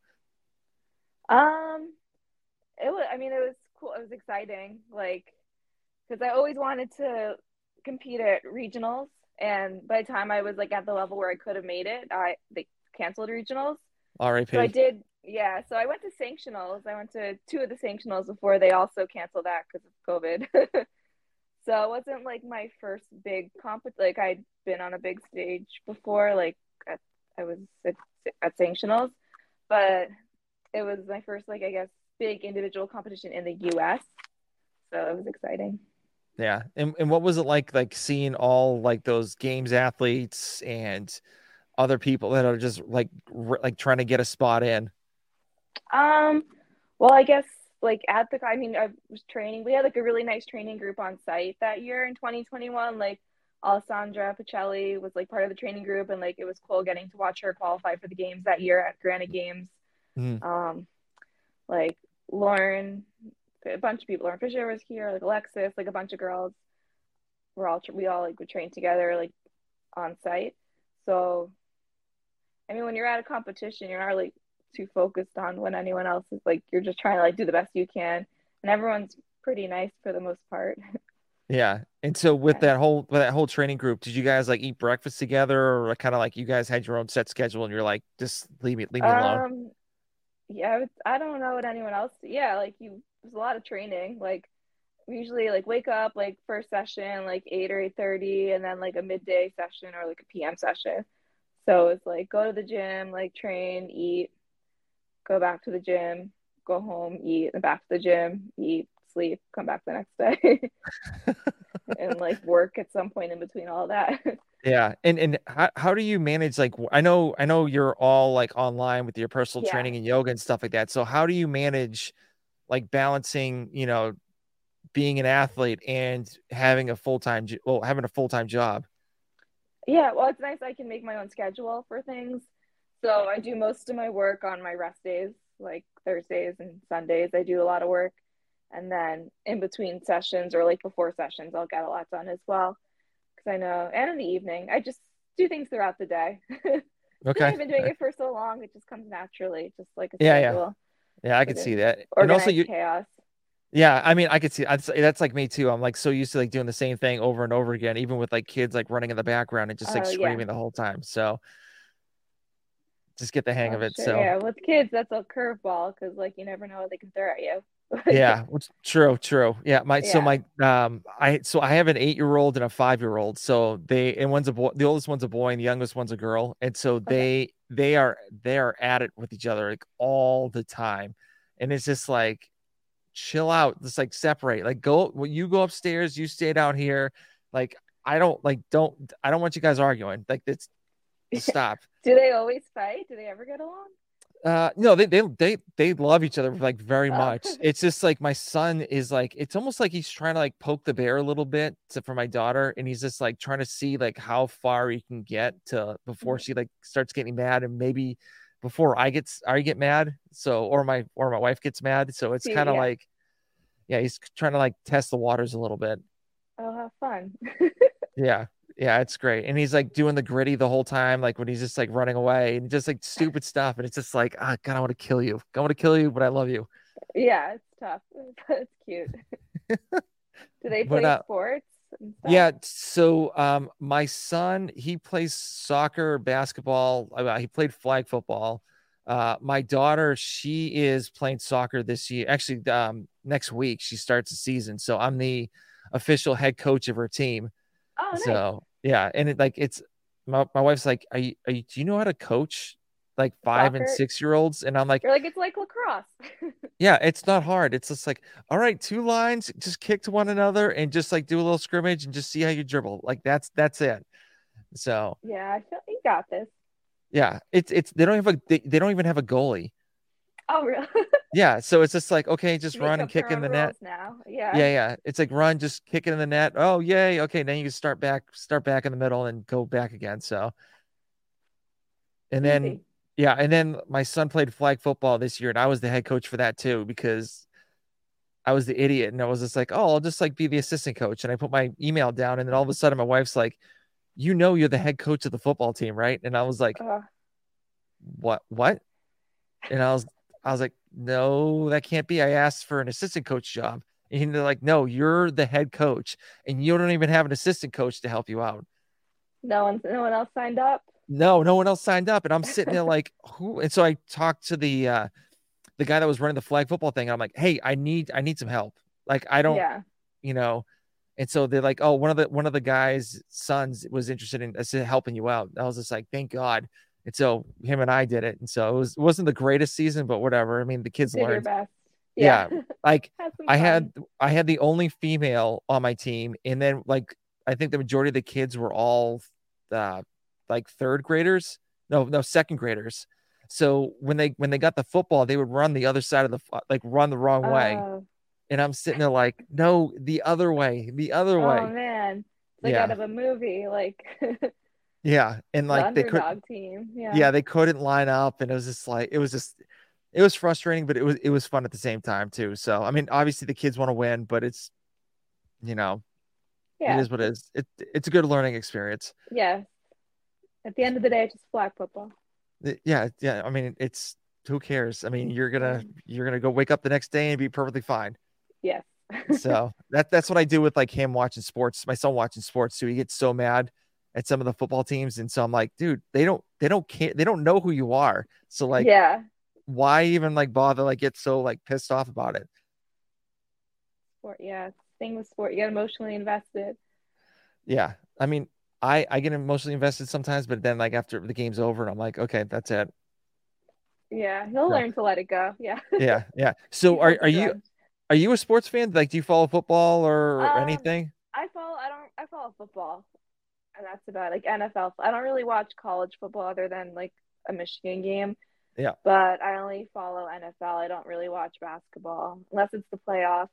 B: Um, it was, I mean, it was cool. It was exciting. Like, because I always wanted to compete at regionals. And by the time I was like at the level where I could have made it, I they canceled regionals. So I
A: R I P.
B: did, yeah. So I went to sanctionals. I went to two of the sanctionals before they also canceled that because of COVID. So it wasn't like my first big comp. Like I'd been on a big stage before. Like at, I was at, at sanctionals, but it was my first like I guess big individual competition in the U S. So it was exciting.
A: Yeah. And and what was it like like seeing all like those games athletes and other people that are just like r like trying to get a spot in?
B: Um, well, I guess like at the I mean I was training. We had like a really nice training group on site that year in twenty twenty-one. Like Alessandra Pacelli was like part of the training group, and like it was cool getting to watch her qualify for the games that year at Granite Games.
A: Mhm.
B: Um, like Lauren a bunch of people. Lauren Fisher was here, like Alexis, like a bunch of girls. We're all we all like would train together, like on site. So I mean, when you're at a competition, you're not really too focused on what anyone else is like. You're just trying to like do the best you can, and everyone's pretty nice for the most part.
A: Yeah. And so with
B: And
A: that whole with that whole training group, did you guys like eat breakfast together or kind of like you guys had your own set schedule and you're like, just leave me leave me alone?
B: um, yeah, I, would, I don't know what anyone else. Yeah, like you, there's a lot of training. Like we usually like wake up like first session like eight or eight thirty, and then like a midday session or like a P M session. So it's like go to the gym, like train, eat, go back to the gym, go home, eat, and back to the gym, eat, sleep, come back the next day, and like work at some point in between all that.
A: Yeah. And and how, how do you manage like w- I know I know you're all like online with your personal
B: Yeah.
A: training and yoga and stuff like that. So how do you manage like balancing, you know, being an athlete and having a full-time j- well, having a full-time job?
B: Yeah, well, it's nice I can make my own schedule for things. So I do most of my work on my rest days, like Thursdays and Sundays. I do a lot of work. And then in between sessions or like before sessions, I'll get a lot done as well. Because I know, and in the evening, I just do things throughout the day.
A: Okay.
B: I've been doing it for so long, it just comes naturally, just like a
A: Yeah, yeah.
B: schedule.
A: Yeah, I
B: But
A: could
B: it's
A: see that. And also
B: organized
A: you
B: chaos.
A: yeah, I mean, I could see that's that's like me too. I'm like so used to like doing the same thing over and over again, even with like kids like running in the background and just like
B: Oh, yeah.
A: screaming the whole time. So just get the hang of
B: Oh,
A: it.
B: sure.
A: So
B: Yeah. With kids, that's a curveball because, like, you never know what they can throw at you. Like,
A: yeah, which true, true. Yeah, my so
B: yeah.
A: my um I so I have an eight year old and a five year old. So they and one's a boy, the oldest one's a boy and the youngest one's a girl. And so
B: Okay.
A: they they are they are at it with each other like all the time. And it's just like chill out, just like separate. Like go when you go upstairs, you stay down here. Like I don't like don't I don't want you guys arguing. Like it's stop.
B: Do they always fight? Do they ever get along?
A: Uh, no, they they they they love each other like very
B: Oh,
A: much. It's just like my son is like it's almost like he's trying to like poke the bear a little bit to, for my daughter, and he's just like trying to see like how far he can get to before she like starts getting mad, and maybe before I get I get mad. So or my or my wife gets mad. So it's
B: see,
A: kind of
B: yeah.
A: like yeah, he's trying to like test the waters a little bit.
B: Oh, have fun.
A: Yeah. Yeah, it's great. And he's like doing the gritty the whole time, like when he's just like running away and just like stupid stuff. And it's just like, ah, God, I want to kill you. I want to kill you, but I love you.
B: Yeah, it's tough. It's cute. Do they
A: But
B: play
A: uh
B: sports and stuff?
A: yeah, so um my son, he plays soccer, basketball. Uh, he played flag football. Uh my daughter, she is playing soccer this year. Actually, um next week she starts the season. So I'm the official head coach of her team.
B: Oh, nice.
A: So yeah, and it like it's my, my wife's like, are you, are you, do you know how to coach like five and
B: Soccer.
A: six year olds? And I'm like,
B: You're like, it's like lacrosse.
A: yeah, it's not hard. It's just like, all right, two lines, just kick to one another and just like do a little scrimmage and just see how you dribble. Like that's that's it. So
B: Yeah, I feel you got this.
A: yeah, it's it's they don't have a they, they don't even have a goalie.
B: Oh, really?
A: Yeah, so it's just like okay, just
B: Make
A: run and
B: up
A: kick
B: their
A: in
B: own
A: the net.
B: rules now. Yeah,
A: Yeah, yeah. It's like run, just kick it in the net. Oh, yay. Okay, then you can start back, start back in the middle and go back again. So and then
B: easy.
A: yeah, and then my son played flag football this year, and I was the head coach for that too because I was the idiot, and I was just like, oh, I'll just like be the assistant coach, and I put my email down, and then all of a sudden my wife's like, you know, you're the head coach of the football team, right? And I was like,
B: Uh,
A: what, what? And I was, I was like, no, that can't be. I asked for an assistant coach job, and they're like, no, you're the head coach, and you don't even have an assistant coach to help you out.
B: no one, no one else signed up.
A: No, no one else signed up, and I'm sitting there like, who? And so I talked to the uh, the guy that was running the flag football thing. And I'm like, hey, I need I need some help. Like I don't,
B: Yeah.
A: you know. And so they're like, oh, one of the one of the guys' sons was interested in uh, helping you out. I was just like, thank God. And so him and I did it. And so it was it wasn't the greatest season, but whatever. I mean, the kids
B: Did your
A: learned.
B: best. Yeah.
A: Yeah, like
B: Have some
A: I
B: fun.
A: had I had the only female on my team, and then like I think the majority of the kids were all uh, like third graders. No, no, second graders. So when they when they got the football, they would run the other side of the like run the wrong way,
B: Oh,
A: and I'm sitting there like, no, the other way, the other
B: oh
A: way.
B: man. It's like out
A: Yeah,
B: of a movie, like
A: yeah, and
B: the
A: like they could,
B: underdog team. Yeah.
A: yeah, they couldn't line up, and it was just like it was just it was frustrating, but it was it was fun at the same time too. So I mean, obviously the kids want to win, but it's you know it
B: Yeah,
A: is what it is. It it's a good learning experience.
B: yeah. At the end of the day, it's just flag football.
A: It- yeah, yeah. I mean, it's who cares? I mean, you're
B: Yeah.
A: gonna you're gonna go wake up the next day and be perfectly fine.
B: Yes.
A: So that that's what I do with like him watching sports. My son watching sports too. He gets so mad at some of the football teams, and so I'm like, dude, they don't they don't care. They don't know who you are. So like,
B: Yeah.
A: why even like bother? Like, get so like pissed off about it?
B: Sport. Yeah. Thing with sport, you get emotionally invested.
A: Yeah, I mean, I I get emotionally invested sometimes, but then like after the game's over, I'm like, okay, that's it.
B: Yeah. He'll
A: So
B: learn to let it go. Yeah.
A: yeah, yeah. So
B: He's
A: are
B: held the
A: are you
B: grudge.
A: are you a sports fan? Like, do you follow football or
B: Um,
A: anything?
B: I follow. I don't. I follow football, and that's about it. Like N F L. I don't really watch college football other than like a Michigan game.
A: Yeah,
B: But I only follow N F L. I don't really watch basketball unless it's the playoffs,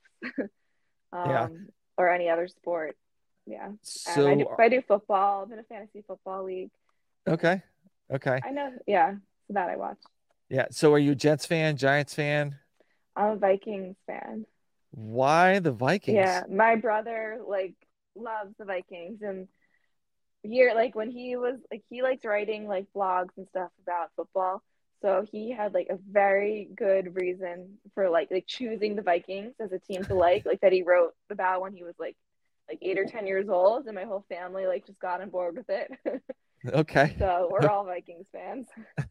A: yeah.
B: um, or any other sport. Yeah, and I do.
A: So
B: I do football. I'm in a fantasy football league.
A: okay, okay,
B: I know. Yeah, so that I watch.
A: yeah. So are you a Jets fan, Giants fan?
B: I'm a Vikings fan.
A: Why the
B: Yeah,
A: Vikings?
B: my brother like loves the Vikings, and here like when he was like he likes writing like blogs and stuff about football. So he had like a very good reason for like like choosing the Vikings as a team to like like that he wrote about when he was like like eight or ten years old, and my whole family like just got on board with it.
A: Okay.
B: So we're all Vikings fans.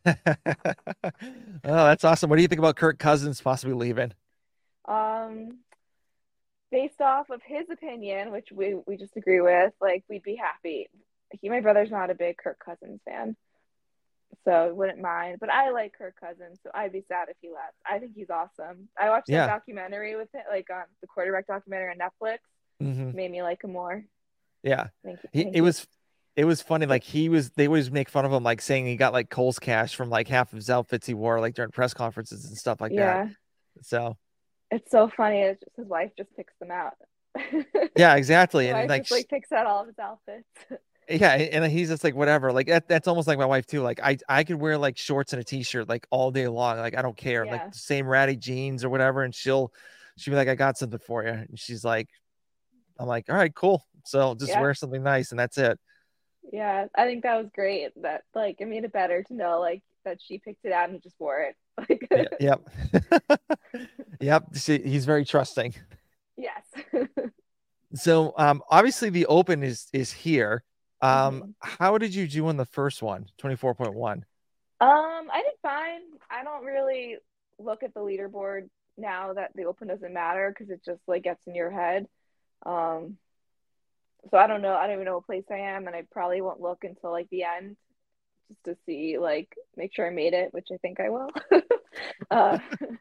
A: Oh, that's awesome. What do you think about Kirk Cousins possibly leaving?
B: Um, based off of his opinion, which we we just agree with, like we'd be happy. He, my brother's not a big Kirk Cousins fan, so wouldn't mind. But I like Kirk Cousins, so I'd be sad if he left. I think he's awesome. I watched that
A: Yeah.
B: documentary with it, like on um, the quarterback documentary on Netflix.
A: Hmm.
B: Made me like him more.
A: Yeah.
B: I think I
A: He,
B: think
A: it
B: he's
A: was it was funny. Like he was they always make fun of him, like saying he got like Kohl's cash from like half of his outfits he wore like during press conferences and stuff like that.
B: yeah.
A: So
B: It's so funny. It's just his wife just picks them out. His
A: yeah, exactly. And
B: wife
A: like
B: just like picks out all of his outfits.
A: yeah, and he's just like whatever. Like that, that's almost like my wife too. Like I I could wear like shorts and a t-shirt like all day long. Like I don't care. Like
B: Yeah,
A: the same ratty jeans or whatever, and she'll she'll be like, I got something for you. And she's like, I'm like, all right, cool. So just
B: yeah,
A: wear something nice and that's it.
B: yeah. I think that was great. That like it made it better to know like that she picked it out and he just wore it.
A: Yeah,
B: Like
A: yep. Yep. See, he's very trusting.
B: yes.
A: So um obviously the open is is here. Um,
B: hmm
A: how did you do on the first one, twenty-four point one?
B: Um, I did fine. I don't really look at the leaderboard now that the open doesn't matter because it just like gets in your head. Um, so I don't know. I don't even know what place I am, and I probably won't look until like the end just to see like make sure I made it, which I think I will. uh,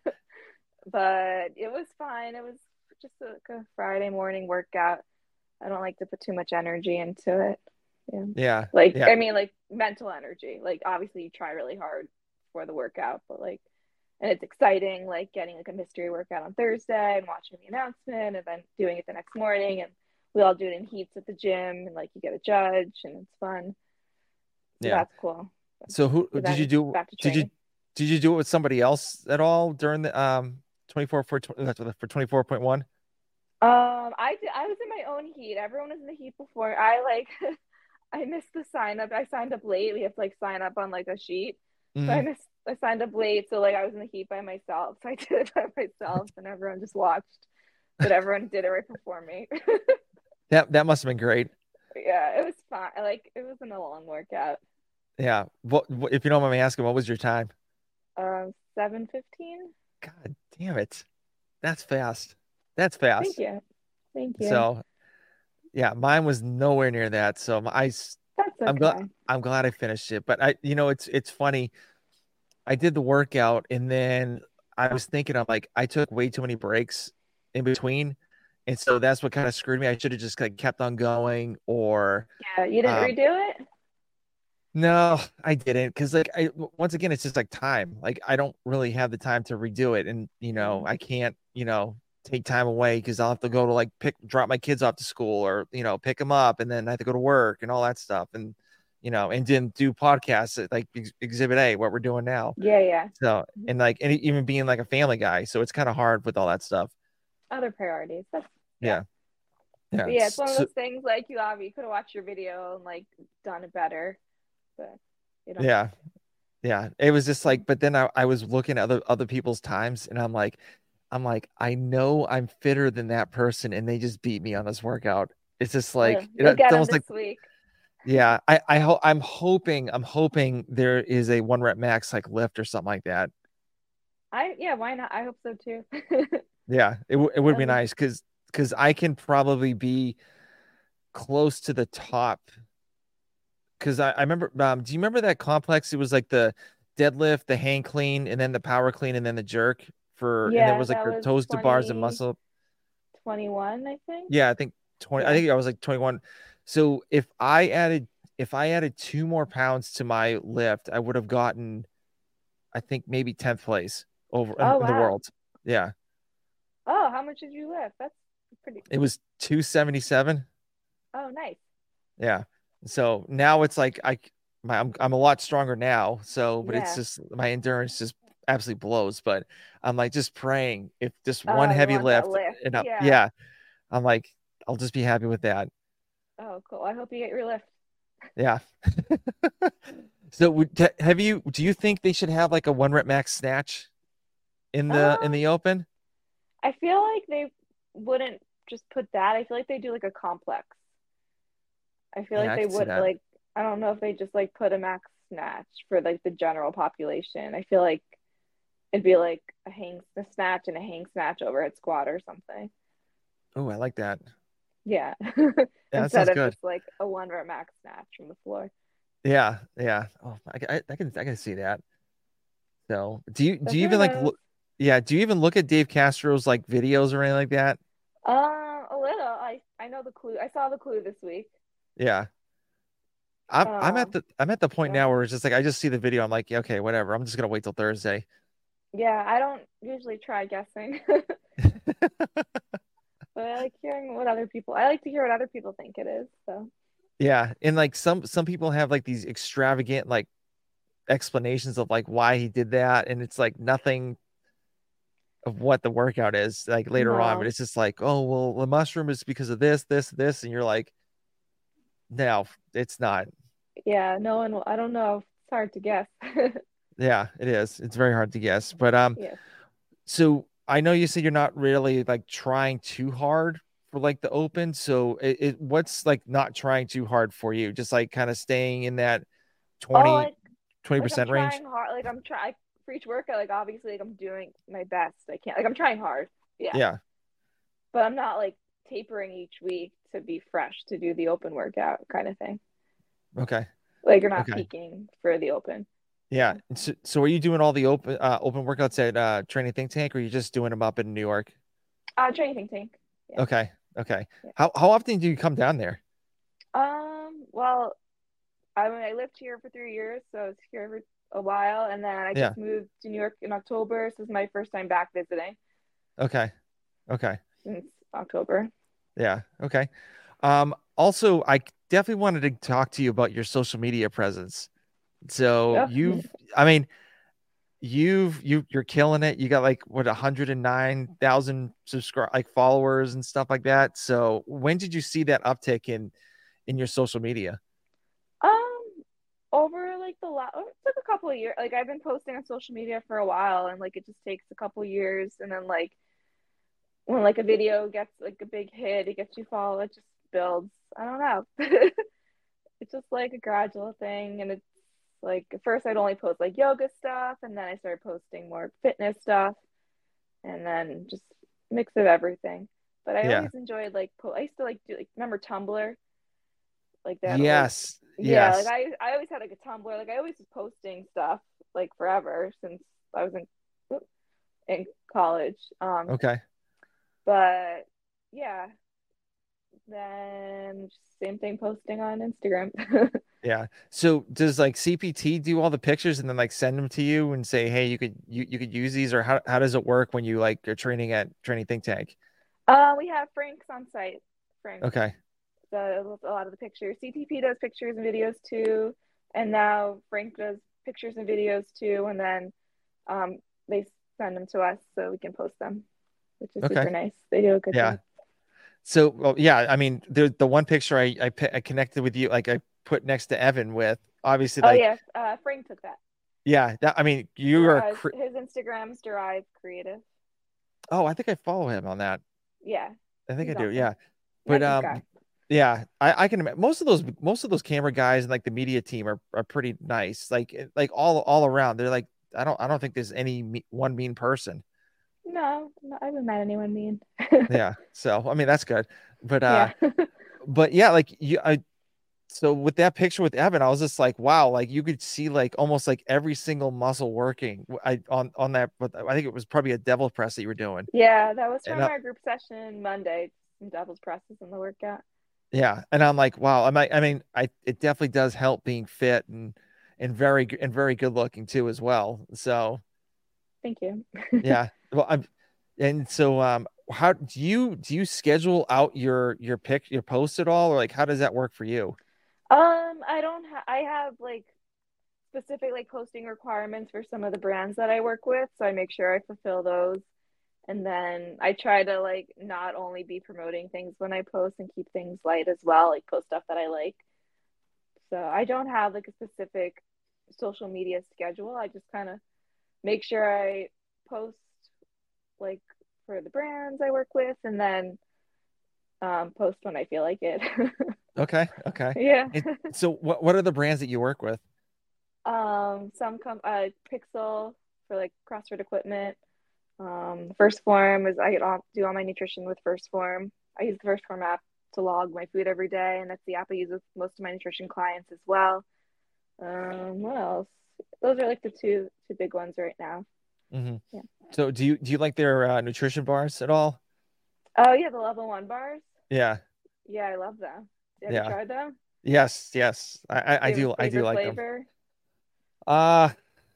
B: but it was fine. It was just a, like a Friday morning workout. I don't like to put too much energy into it. Yeah.
A: Yeah,
B: Like,
A: yeah,
B: I mean, like mental energy. Like, obviously, you try really hard for the workout, but like, and it's exciting, like getting like a mystery workout on Thursday and watching the announcement and then doing it the next morning. And we all do it in heats at the gym and like you get a judge and it's fun. So
A: yeah.
B: that's cool.
A: So who
B: But
A: did
B: then
A: you
B: it's
A: do?
B: back to
A: Did you
B: training.
A: did you do it with somebody else at all during the um twenty-four for tw- that's what- for twenty-four point one?
B: Um, I did, I was in my own heat. Everyone was in the heat before. I like I missed the sign up. I signed up late. We have to like sign up on like a sheet. So I
A: Hmm.
B: missed I signed up late. So like I was in the heat by myself. So I did it by myself and everyone just watched. But everyone did it right before me.
A: That that must have been great.
B: Yeah, it was fine. Like it wasn't a long workout.
A: Yeah. What, what if you don't mind me asking, what was your time?
B: Um, seven fifteen.
A: God damn it. That's fast. That's
B: Thank
A: fast.
B: you. Thank you.
A: So yeah, mine was nowhere near that. So my- I s-
B: That's
A: I'm glad
B: okay.
A: I'm glad I finished it. But I you know it's it's funny. I did the workout and then I was thinking I'm like I took way too many breaks in between. And so that's what kind of screwed me. I should have just like kept on going or
B: Yeah, you didn't
A: um
B: redo it?
A: no, I didn't because like I once again it's just like time. Like I don't really have the time to redo it and you know,
B: Mm.
A: I can't, you know, take time away because I'll have to go to like pick drop my kids off to school or you know, pick them up and then I have to go to work and all that stuff. And you know, and didn't do podcasts at, like Ex- Exhibit A, what we're doing now.
B: Yeah, yeah.
A: So,
B: Mhm.
A: and like, and even being like a family guy. So it's kind of hard with all that stuff.
B: Other priorities. That's yeah.
A: Yeah. Yeah.
B: But yeah, it's one of
A: So,
B: those things like you have you could have watched your video and like done it better, but you don't have
A: yeah. Yeah. It was just
B: to.
A: like, but then I, I was looking at other, other people's times and I'm like, I'm like, I know I'm fitter than that person and they just beat me on this workout. It's just
B: Well,
A: like, it-
B: you'll
A: it's
B: get them
A: almost
B: this
A: like,
B: week.
A: yeah, I, I hope, I'm hoping, I'm hoping there is a one rep max like lift or something like that.
B: I yeah, why not? I hope so too.
A: Yeah. It, w- it would
B: At
A: be
B: least
A: nice because, because I can probably be close to the top. Because I, I remember, um, do you remember that complex? It was like the deadlift, the hang clean, and then the power clean, and then the jerk for, and there
B: yeah,
A: was like
B: that
A: the
B: was
A: toes to bars and
B: twenty
A: muscle.
B: twenty one, I think.
A: Yeah, I think twenty, I
B: Yeah.
A: think I was like twenty-one. So if I added, if I added two more pounds to my lift, I would have gotten, I think maybe tenth place over in,
B: Oh
A: in the
B: wow.
A: world. Yeah.
B: Oh, how much did you lift? That's pretty.
A: It was two seventy-seven.
B: Oh, nice.
A: Yeah. So now it's like I my I'm I'm a lot stronger now. So, but it's
B: Yeah.
A: just my endurance just absolutely blows. But I'm like just praying if just one
B: Oh, you
A: heavy
B: want that
A: lift
B: lift?
A: and up,
B: Yeah.
A: yeah, I'm like I'll just be happy with that.
B: Oh, cool. I hope you get your lift.
A: Yeah. So would t- have you do you think they should have like a one rep max snatch in the in
B: Um,
A: the open?
B: I feel like they wouldn't just put that. I feel like they do like a complex. I feel
A: Yeah,
B: like
A: I
B: they
A: can see
B: would
A: that.
B: like I don't know if they just like put a max snatch for like the general population. I feel like it'd be like a hang a snatch and a hang snatch overhead squat or something.
A: Oh, I like that.
B: Yeah.
A: Yeah, that
B: Instead
A: sounds
B: of
A: good.
B: just like a one rep max snatch from the floor.
A: Yeah, yeah. Oh, I, I, I can I can see that. So, do you do you
B: Especially
A: even like
B: those
A: look? Yeah, do you even look at Dave Castro's like videos or anything like that?
B: um a little. I I know the clue. I saw the clue this week.
A: Yeah, I'm I'm at
B: Um
A: the I'm at the point
B: go
A: now
B: ahead.
A: where it's just like I just see the video. I'm like, yeah, okay, whatever. I'm just gonna wait till Thursday.
B: Yeah, I don't usually try guessing. But I like hearing what other people I like to hear what other people think it is. So
A: Yeah, and like some some people have like these extravagant like explanations of like why he did that, and it's like nothing of what the workout is like later on, but
B: no.
A: it's just like, oh well, the mushroom is because of this, this, this, and you're like, no, it's not.
B: Yeah, no one will I don't know. It's hard to guess.
A: Yeah, it is. It's very hard to guess, but um.
B: Yeah.
A: So I know you said you're not really like trying too hard for like the open. So it, it what's like not trying too hard for you? Just like kind of staying in that
B: Oh,
A: twenty
B: like
A: twenty
B: like I'm
A: percent range.
B: trying hard. Like I'm trying for each workout, like obviously like I'm doing my best. I can't like I'm trying hard. Yeah.
A: Yeah.
B: But I'm not like tapering each week to be fresh to do the open workout kind of thing.
A: Okay.
B: Like you're not
A: Okay.
B: peaking for the open.
A: Yeah.
B: Yeah.
A: So, so are you doing all the open uh open workouts at uh Training Think Tank or are you just doing them up in New York?
B: Uh training think tank. Yeah.
A: Okay. Okay.
B: Yeah.
A: How how often do you come down there?
B: Um, well, I mean I lived here for three years, so I was here for a while and then I
A: Yeah.
B: just moved to New York in October. So this is my first time back visiting
A: Okay. Okay.
B: since October.
A: Yeah. Okay. Um also I definitely wanted to talk to you about your social media presence. So
B: Oh,
A: you've, I mean, you've you you're killing it. You got like what one hundred nine thousand subscribe like followers and stuff like that. So when did you see that uptick in in your social media?
B: um, over like the last, it took a couple of years. Like I've been posting on social media for a while, and like it just takes a couple years, and then like when like a video gets like a big hit, it gets you follow, it just builds. I don't know. It's just like a gradual thing, and it's like at first I'd only post like yoga stuff, and then I started posting more fitness stuff, and then just mix of everything. But I
A: Yeah.
B: always enjoyed like po- I used to like do like remember Tumblr like that old
A: Yes.
B: yeah like
A: Yes.
B: I I always had like a Tumblr like I always was posting stuff like forever since I was in in college um
A: Okay.
B: but yeah then same thing posting on Instagram.
A: Yeah. So does like C P T do all the pictures and then like send them to you and say, hey, you could you, you could use these or how how does it work when you like are training at Training Think Tank?
B: uh we have Frank's on site. Frank
A: Okay.
B: does a lot of the pictures. C T P does pictures and videos too, and now Frank does pictures and videos too. And then um, they send them to us so we can post them, which is
A: Okay.
B: super nice. They do a good
A: Yeah.
B: job.
A: So, well, yeah, I mean, the the one picture I I, I connected with you, like I put next to Evan with, obviously,
B: Oh
A: like,
B: yes, uh, Frank took that.
A: yeah, that, I mean, you are,
B: Uh,
A: cr
B: his Instagram's Derive Creative.
A: oh, I think I follow him on that.
B: Yeah,
A: I think I
B: he's
A: do.
B: awesome.
A: Yeah. But
B: Nicest
A: um,
B: guy.
A: yeah, I I can imagine most of those most of those camera guys and like the media team are are pretty nice. Like eh, like all all around, they're like, I don't I don't think there's any me, one mean person.
B: No, no, I haven't met anyone mean.
A: Yeah. So, I mean, that's good. But uh,
B: Yeah.
A: but yeah, like you, I so with that picture with Evan, I was just like, wow, like you could see like almost like every single muscle working. I on on that, but I think it was probably a devil press that you were doing.
B: Yeah, that was
A: And
B: from
A: uh,
B: our group session Monday. Some devil's presses in the workout.
A: yeah, and I'm like, wow. I might, I mean, I it definitely does help being fit and and very and very good looking too as well. So
B: Thank you.
A: yeah, well, I'm and so um, how do you do you schedule out your your pic your posts at all, or like how does that work for you?
B: Um, I don't have I have like specific like posting requirements for some of the brands that I work with, so I make sure I fulfill those. And then I try to like not only be promoting things when I post and keep things light as well, like post stuff that I like. So I don't have like a specific social media schedule. I just kind of make sure I post like for the brands I work with and then um, post when I feel like it.
A: Okay, okay.
B: Yeah.
A: And so what what are the brands that you work with?
B: Um, some come uh Pixel for like CrossFit equipment. Um, First Form is I do all my nutrition with First Form. I use the First Form app to log my food every day, and that's the app I use with most of my nutrition clients as well. Um, what else? Those are like the two two big ones right now.
A: Hmm.
B: Yeah.
A: So do you do you like their uh, nutrition bars at all?
B: Oh yeah, the level one bars.
A: Yeah,
B: Yeah, I love them. Have you
A: yeah.
B: tried them?
A: Yes, yes. I, I,
B: Do
A: I
B: you have a
A: do I do
B: favorite
A: like them.
B: flavor?
A: Uh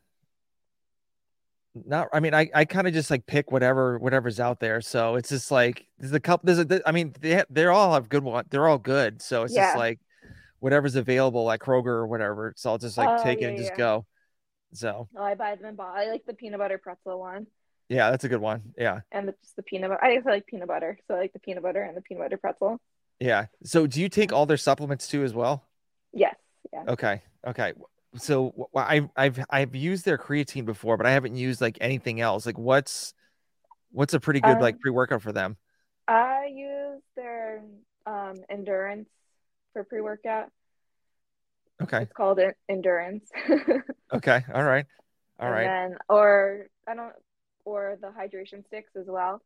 A: not I mean I, I kind of just like pick whatever whatever's out there. So it's just like there's a couple there's a I mean they they're all have good one. They're all good. So it's just
B: Yeah.
A: like whatever's available like Kroger or whatever. So I'll just like
B: Oh
A: take it
B: yeah,
A: and just
B: yeah.
A: go. So
B: Oh, I buy them in ball. I like the peanut butter pretzel one,
A: yeah, that's a good one. Yeah.
B: and the, just the peanut butter. I guess I like peanut butter, so I like the peanut butter and the peanut butter pretzel.
A: Yeah. So do you take
B: Yeah.
A: all their supplements too as well?
B: Yes. Yeah.
A: Okay. Okay. So wh- wh- I've I've I've used their creatine before, but I haven't used like anything else. Like what's what's a pretty good like
B: Um,
A: pre-workout for them?
B: I use their um endurance for pre-workout.
A: Okay.
B: It's called it endurance.
A: Okay. All right. All
B: And
A: right.
B: then or I don't or the hydration sticks as well.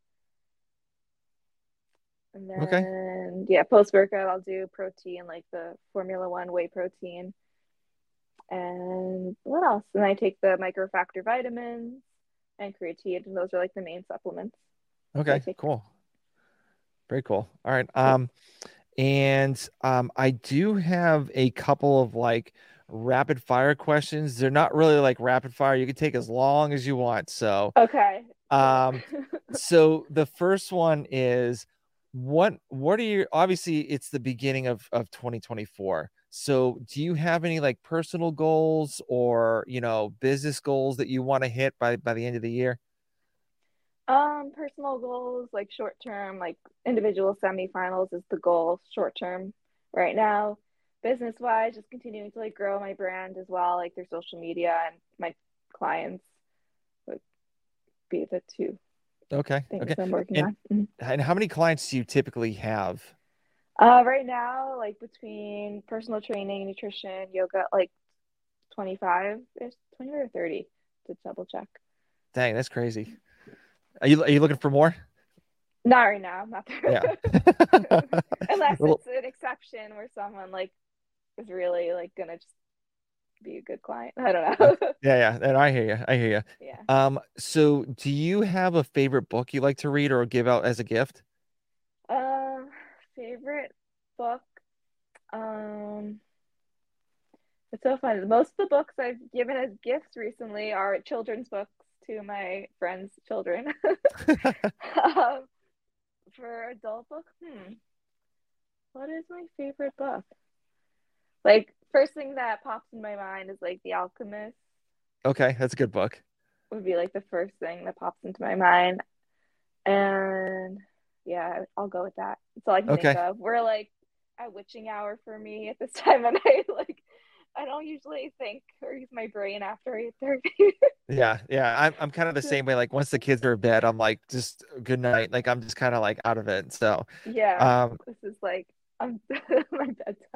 B: And
A: Okay.
B: then yeah, post workout I'll do protein like the Formula One whey protein. And what else? And I take the microfactor vitamins and creatine, and those are like the main supplements that I
A: Okay.
B: take.
A: Cool. Very cool. All right.
B: Yeah.
A: Um, and um, I do have a couple of like rapid fire questions. They're not really like rapid fire. You can take as long as you want. So,
B: Okay, cool.
A: um, so the first one is what what are your obviously it's the beginning of of twenty twenty-four. So do you have any like personal goals or you know business goals that you want to hit by by the end of the year?
B: Um, personal goals, like short term, like individual semifinals is the goal short term right now. Business wise, just continuing to like grow my brand as well, like through social media and my clients would be the two
A: Okay.
B: things
A: Okay.
B: I'm working
A: And
B: on. Mhm.
A: and how many clients do you typically have?
B: Uh, right now, like between personal training, nutrition, yoga, like twenty-five ish, twenty or thirty to double check.
A: Dang, that's crazy. Are you are you looking for more?
B: Not right now, not
A: Yeah.
B: unless
A: Little,
B: it's an exception where someone like is really like gonna just be a good client. I don't
A: uh,
B: know.
A: yeah, yeah. And I hear you. I hear you.
B: Yeah.
A: Um, so do you have a favorite book you like to read or give out as a gift?
B: Um, favorite book. Um, it's so fun. Most of the books I've given as gifts recently are children's books to my friends' children. Um, for adult book, hmm. what is my favorite book? Like first thing that pops in my mind is like The Alchemist
A: Okay, that's a good book.
B: would be like the first thing that pops into my mind. And yeah, I'll go with that. That's all I can think
A: Okay.
B: of. We're like at witching hour for me at this time of night. Like I don't usually think or use my brain after eight thirty.
A: Yeah, yeah. I'm I'm kind of the same way. Like once the kids are in bed, I'm like, just good night. Like I'm just kind of like out of it. So,
B: Yeah,
A: um,
B: this is like I'm my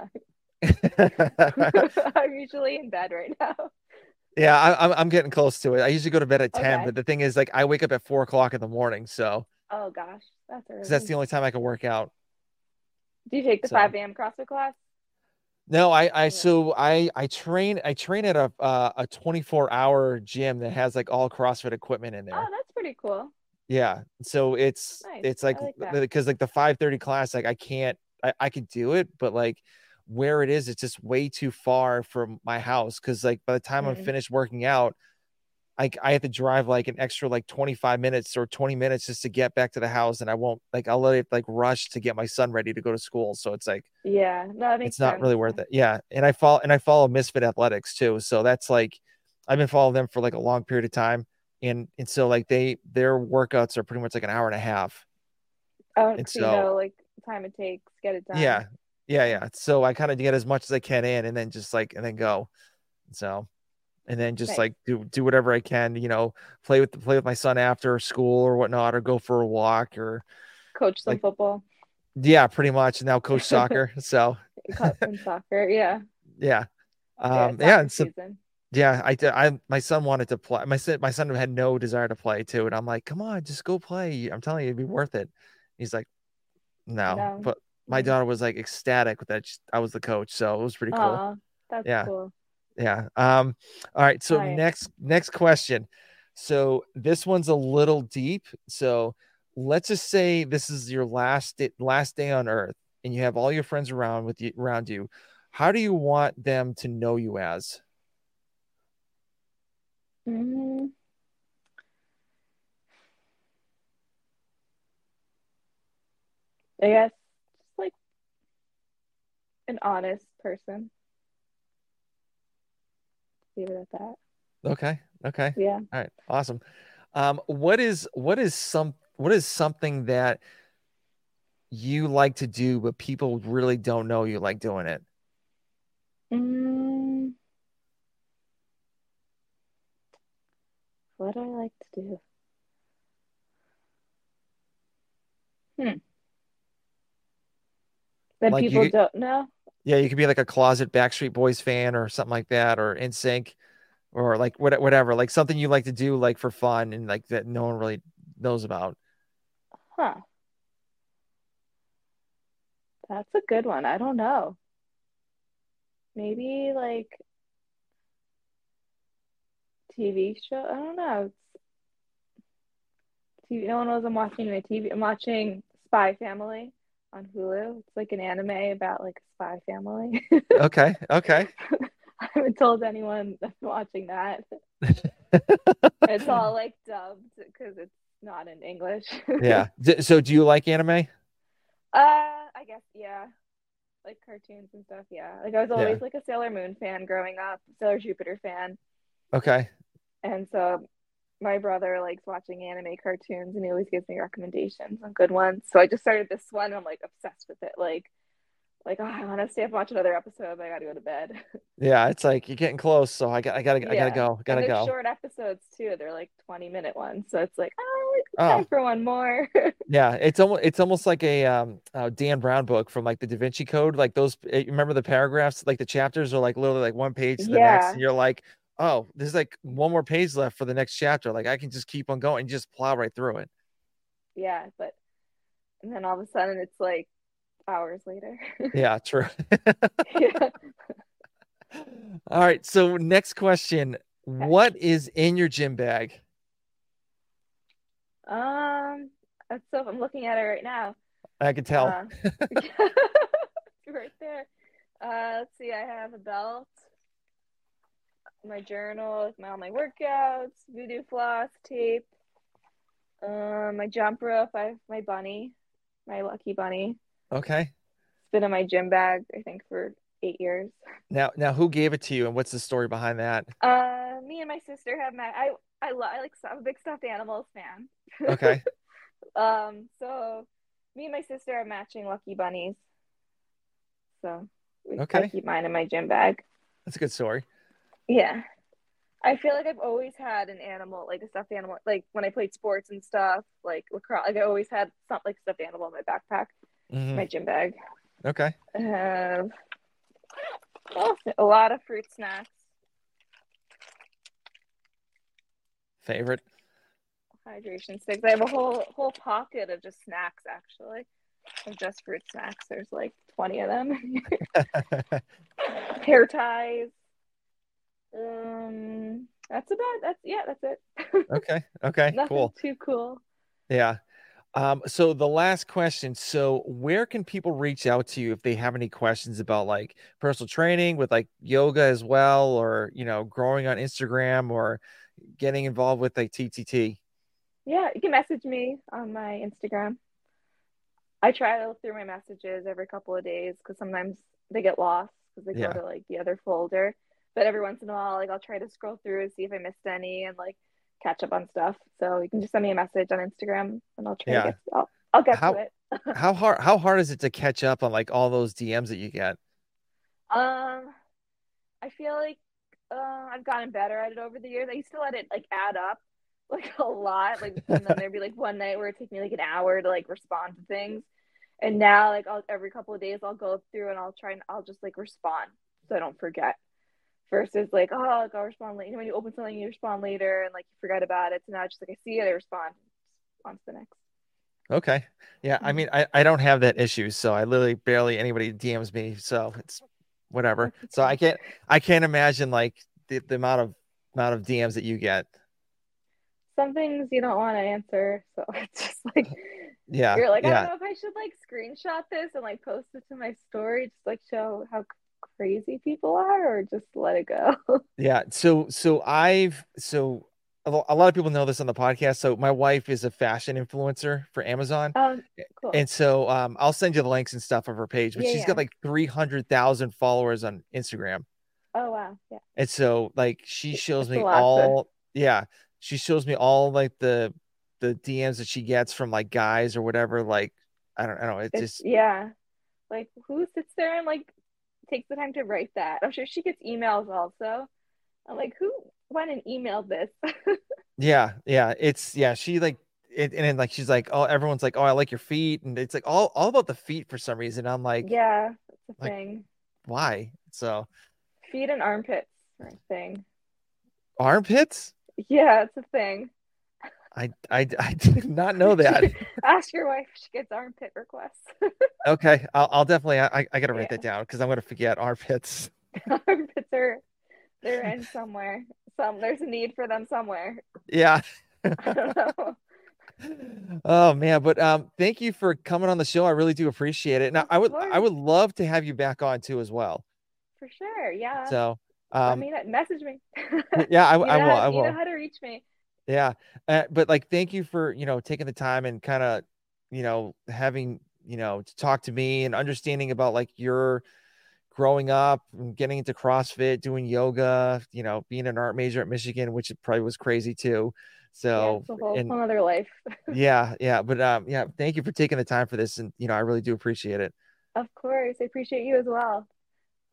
B: bedtime. I'm usually in bed right now.
A: yeah, I, I'm I'm getting close to it. I usually go to bed at ten,
B: Okay.
A: but the thing is, like, I wake up at four o'clock in the morning, so
B: Oh gosh, that's
A: because that's
B: early.
A: the only time I can work out.
B: Do you take the
A: So
B: five a m CrossFit class?
A: no, I I
B: Or
A: so I I train I train at a uh, a twenty-four hour gym that has like all CrossFit equipment in
B: oh,
A: there.
B: that's pretty cool.
A: Yeah, so it's
B: Nice.
A: it's like
B: I like that.
A: because like the five thirty class, like I can't I I could do it, but like where it is, it's just way too far from my house. Because like by the time I'm
B: Mm.
A: finished working out, I I have to drive like an extra like twenty-five minutes or twenty minutes just to get back to the house, and I won't like I'll let it like rush to get my son ready to go to school. So it's like
B: Yeah, no, that
A: it's
B: makes
A: not
B: sense.
A: really worth it. Yeah, and I follow and I follow Misfit Athletics too. So that's like I've been following them for like a long period of time, and and so like they their workouts are pretty much like an hour and a half,
B: Oh,
A: and
B: so you
A: so
B: know, like time it takes, get it done.
A: yeah, yeah,
B: Yeah.
A: yeah. So I kind of get as much as I can in, and then just like and then go. So and then just
B: Nice.
A: like do do whatever I can, you know, play with play with my son after school or whatnot, or go for a walk or
B: Coach some
A: like
B: football.
A: yeah, pretty much now coach soccer. So
B: In soccer. Yeah.
A: yeah,
B: Yeah,
A: um,
B: it's
A: yeah,
B: soccer
A: and so
B: season.
A: yeah, I did. I my son wanted to play. My son my son had no desire to play too, and I'm like, come on, just go play. I'm telling you, it'd be worth it. He's like, no,
B: No.
A: but my
B: Mm.
A: daughter was like ecstatic that I was the coach, so it was pretty cool.
B: Aw, that's
A: Yeah.
B: cool.
A: Yeah. Um, all right.
B: All
A: So
B: right.
A: next next question. So this one's a little deep. So let's just say this is your last day, last day on Earth, and you have all your friends around with you around you. How do you want them to know you as?
B: Mm, I guess just like an honest person. Leave it at that.
A: Okay. Okay.
B: Yeah.
A: All right. Awesome. Um, what is what is some what is something that you like to do, but people really don't know you like doing it?
B: Mm, what do I like to do? Hmm. That
A: Like
B: people
A: you
B: don't know?
A: Yeah, you could be like a closet Backstreet Boys fan or something like that, or N Sync, or like what, whatever, like something you like to do like for fun and like that no one really knows about.
B: Huh. That's a good one. I don't know. Maybe like T V show. I don't know. T V. No one knows I'm watching my T V. I'm watching Spy Family on Hulu. It's like an anime about like a spy family.
A: Okay, okay.
B: I haven't told anyone I'm watching that. It's all like dubbed because it's not in English.
A: Yeah. D- So do you like anime?
B: Uh, I guess yeah, like cartoons and stuff. Yeah, like I was
A: Yeah.
B: always like a Sailor Moon fan growing up, Sailor Jupiter fan,
A: Okay.
B: and so my brother likes watching anime cartoons, and he always gives me recommendations on good ones. So I just started this one. And I'm like obsessed with it. Like, like oh, I want to stay up and watch another episode, but I got to go to bed.
A: Yeah, it's like you're getting close, so I got I gotta I gotta
B: Yeah,
A: go.
B: and
A: Gotta
B: they're
A: go.
B: short episodes too. They're like twenty minute ones, so it's like oh, it's time
A: Oh,
B: for one more.
A: yeah. It's almost it's almost like a um uh, Dan Brown book from like the Da Vinci Code. Like those eh, remember the paragraphs, like the chapters are like literally like one page to the next,
B: Yeah,
A: and you're like, oh, there's like one more page left for the next chapter. Like I can just keep on going and just plow right through it.
B: yeah, but and then all of a sudden it's like hours later.
A: Yeah, true.
B: Yeah.
A: All right. So next question.
B: Okay.
A: What is in your gym bag?
B: Um, that's so I'm looking at it right now.
A: I can tell.
B: Uh, right there. Uh, let's see. I have a belt, my journal with my, all my workouts, voodoo floss, tape, um, my jump rope. I have my bunny, my lucky bunny.
A: Okay.
B: been in my gym bag, I think, for eight years.
A: Now, now, who gave it to you, and what's the story behind that?
B: Uh, me and my sister have met. I I love I like I'm a big stuffed animals fan.
A: Okay,
B: Um, so me and my sister are matching lucky bunnies. So we I
A: okay,
B: keep mine in my gym bag.
A: that's a good story.
B: Yeah. I feel like I've always had an animal, like a stuffed animal, like when I played sports and stuff, like lacrosse. Like I always had something like stuffed animal in my backpack,
A: Hmm.
B: my gym bag.
A: Okay,
B: I have oh, a lot of fruit snacks,
A: favorite.
B: hydration sticks. I have a whole whole pocket of just snacks actually, of just fruit snacks. There's like twenty of them. Hair ties. Um, that's about that's yeah, that's it.
A: Okay, okay,
B: Nothing
A: cool.
B: too cool.
A: Yeah. Um, so the last question, so where can people reach out to you if they have any questions about like personal training with like yoga as well, or you know, growing on Instagram or getting involved with like T T T?
B: Yeah, you can message me on my Instagram. I try to look through my messages every couple of days because sometimes they get lost because they go
A: Yeah.
B: to like the other folder. But every once in a while, like I'll try to scroll through and see if I missed any and like catch up on stuff. So you can just send me a message on Instagram and I'll try to
A: Yeah.
B: get I'll, I'll get to
A: How
B: it.
A: how hard how hard is it to catch up on like all those D Ms that you get?
B: Um, I feel like uh, I've gotten better at it over the years. I used to let it like add up like a lot, like, and then there'd be like one night where it took me like an hour to like respond to things. And now, like, I'll, every couple of days, I'll go through and I'll try and I'll just like respond so I don't forget. Versus like, oh, like, I'll respond later. You know, when you open something, you respond later and like you forget about it. So now it's just like I see it, I respond. On to the next.
A: Okay. Yeah, I
B: Mm-hmm.
A: mean, I, I don't have that issue, so I literally barely anybody D Ms me, so it's whatever.
B: That's
A: So I
B: okay.
A: can't I can't imagine like the, the amount of amount of D Ms that you get.
B: Some things you don't want to answer, so it's just like
A: Yeah,
B: you're like, I don't
A: yeah,
B: know if I should like screenshot this and like post it to my story, just like show how crazy people are, or just let it go.
A: yeah. So so I've so a lo- a lot of people know this on the podcast. So my wife is a fashion influencer for Amazon.
B: Um, cool.
A: And so um I'll send you the links and stuff of her page, but
B: Yeah,
A: she's got
B: yeah.
A: like three hundred thousand followers on Instagram.
B: Oh wow, yeah.
A: And so like she shows
B: It's a
A: me
B: lot to.
A: all, yeah, she shows me all like the the D Ms that she gets from like guys or whatever. Like I don't, I don't know. It
B: It's
A: just
B: yeah. Like who sits there and like takes the time to write that? I'm sure she gets emails also. I'm like, who went and emailed this?
A: yeah, yeah. It's yeah. She like it, and then like she's like, oh, everyone's like, oh, I like your feet, and it's like all all about the feet for some reason. I'm like,
B: Yeah, it's a
A: like
B: thing.
A: why? So
B: Feet and armpits are a thing.
A: armpits?
B: Yeah, it's a thing.
A: I I I did not know that.
B: Ask your wife if she gets armpit requests.
A: Okay, I'll I'll definitely I I gotta write that
B: Yeah,
A: down because I'm gonna forget armpits.
B: armpits are they're in somewhere. Some there's a need for them somewhere.
A: Yeah.
B: I don't know.
A: Oh man, but um thank you for coming on the show. I really do appreciate it. Now
B: Of
A: I would I
B: course,
A: would love to have you back on too as well.
B: for sure. Yeah.
A: So
B: Let
A: um
B: me know, message me.
A: yeah, I,
B: You
A: I
B: know
A: will
B: how
A: I
B: you know
A: will.
B: how to reach me.
A: Yeah. Uh, but like thank you for, you know, taking the time and kind of, you know, having, you know, to talk to me and understanding about like your growing up and getting into CrossFit, doing yoga, you know, being an art major at Michigan, which probably was crazy too.
B: Yeah,
A: So
B: it's a whole
A: and
B: another life.
A: yeah, yeah, but um yeah, thank you for taking the time for this and you know, I really do appreciate it.
B: Of course. I appreciate you as well.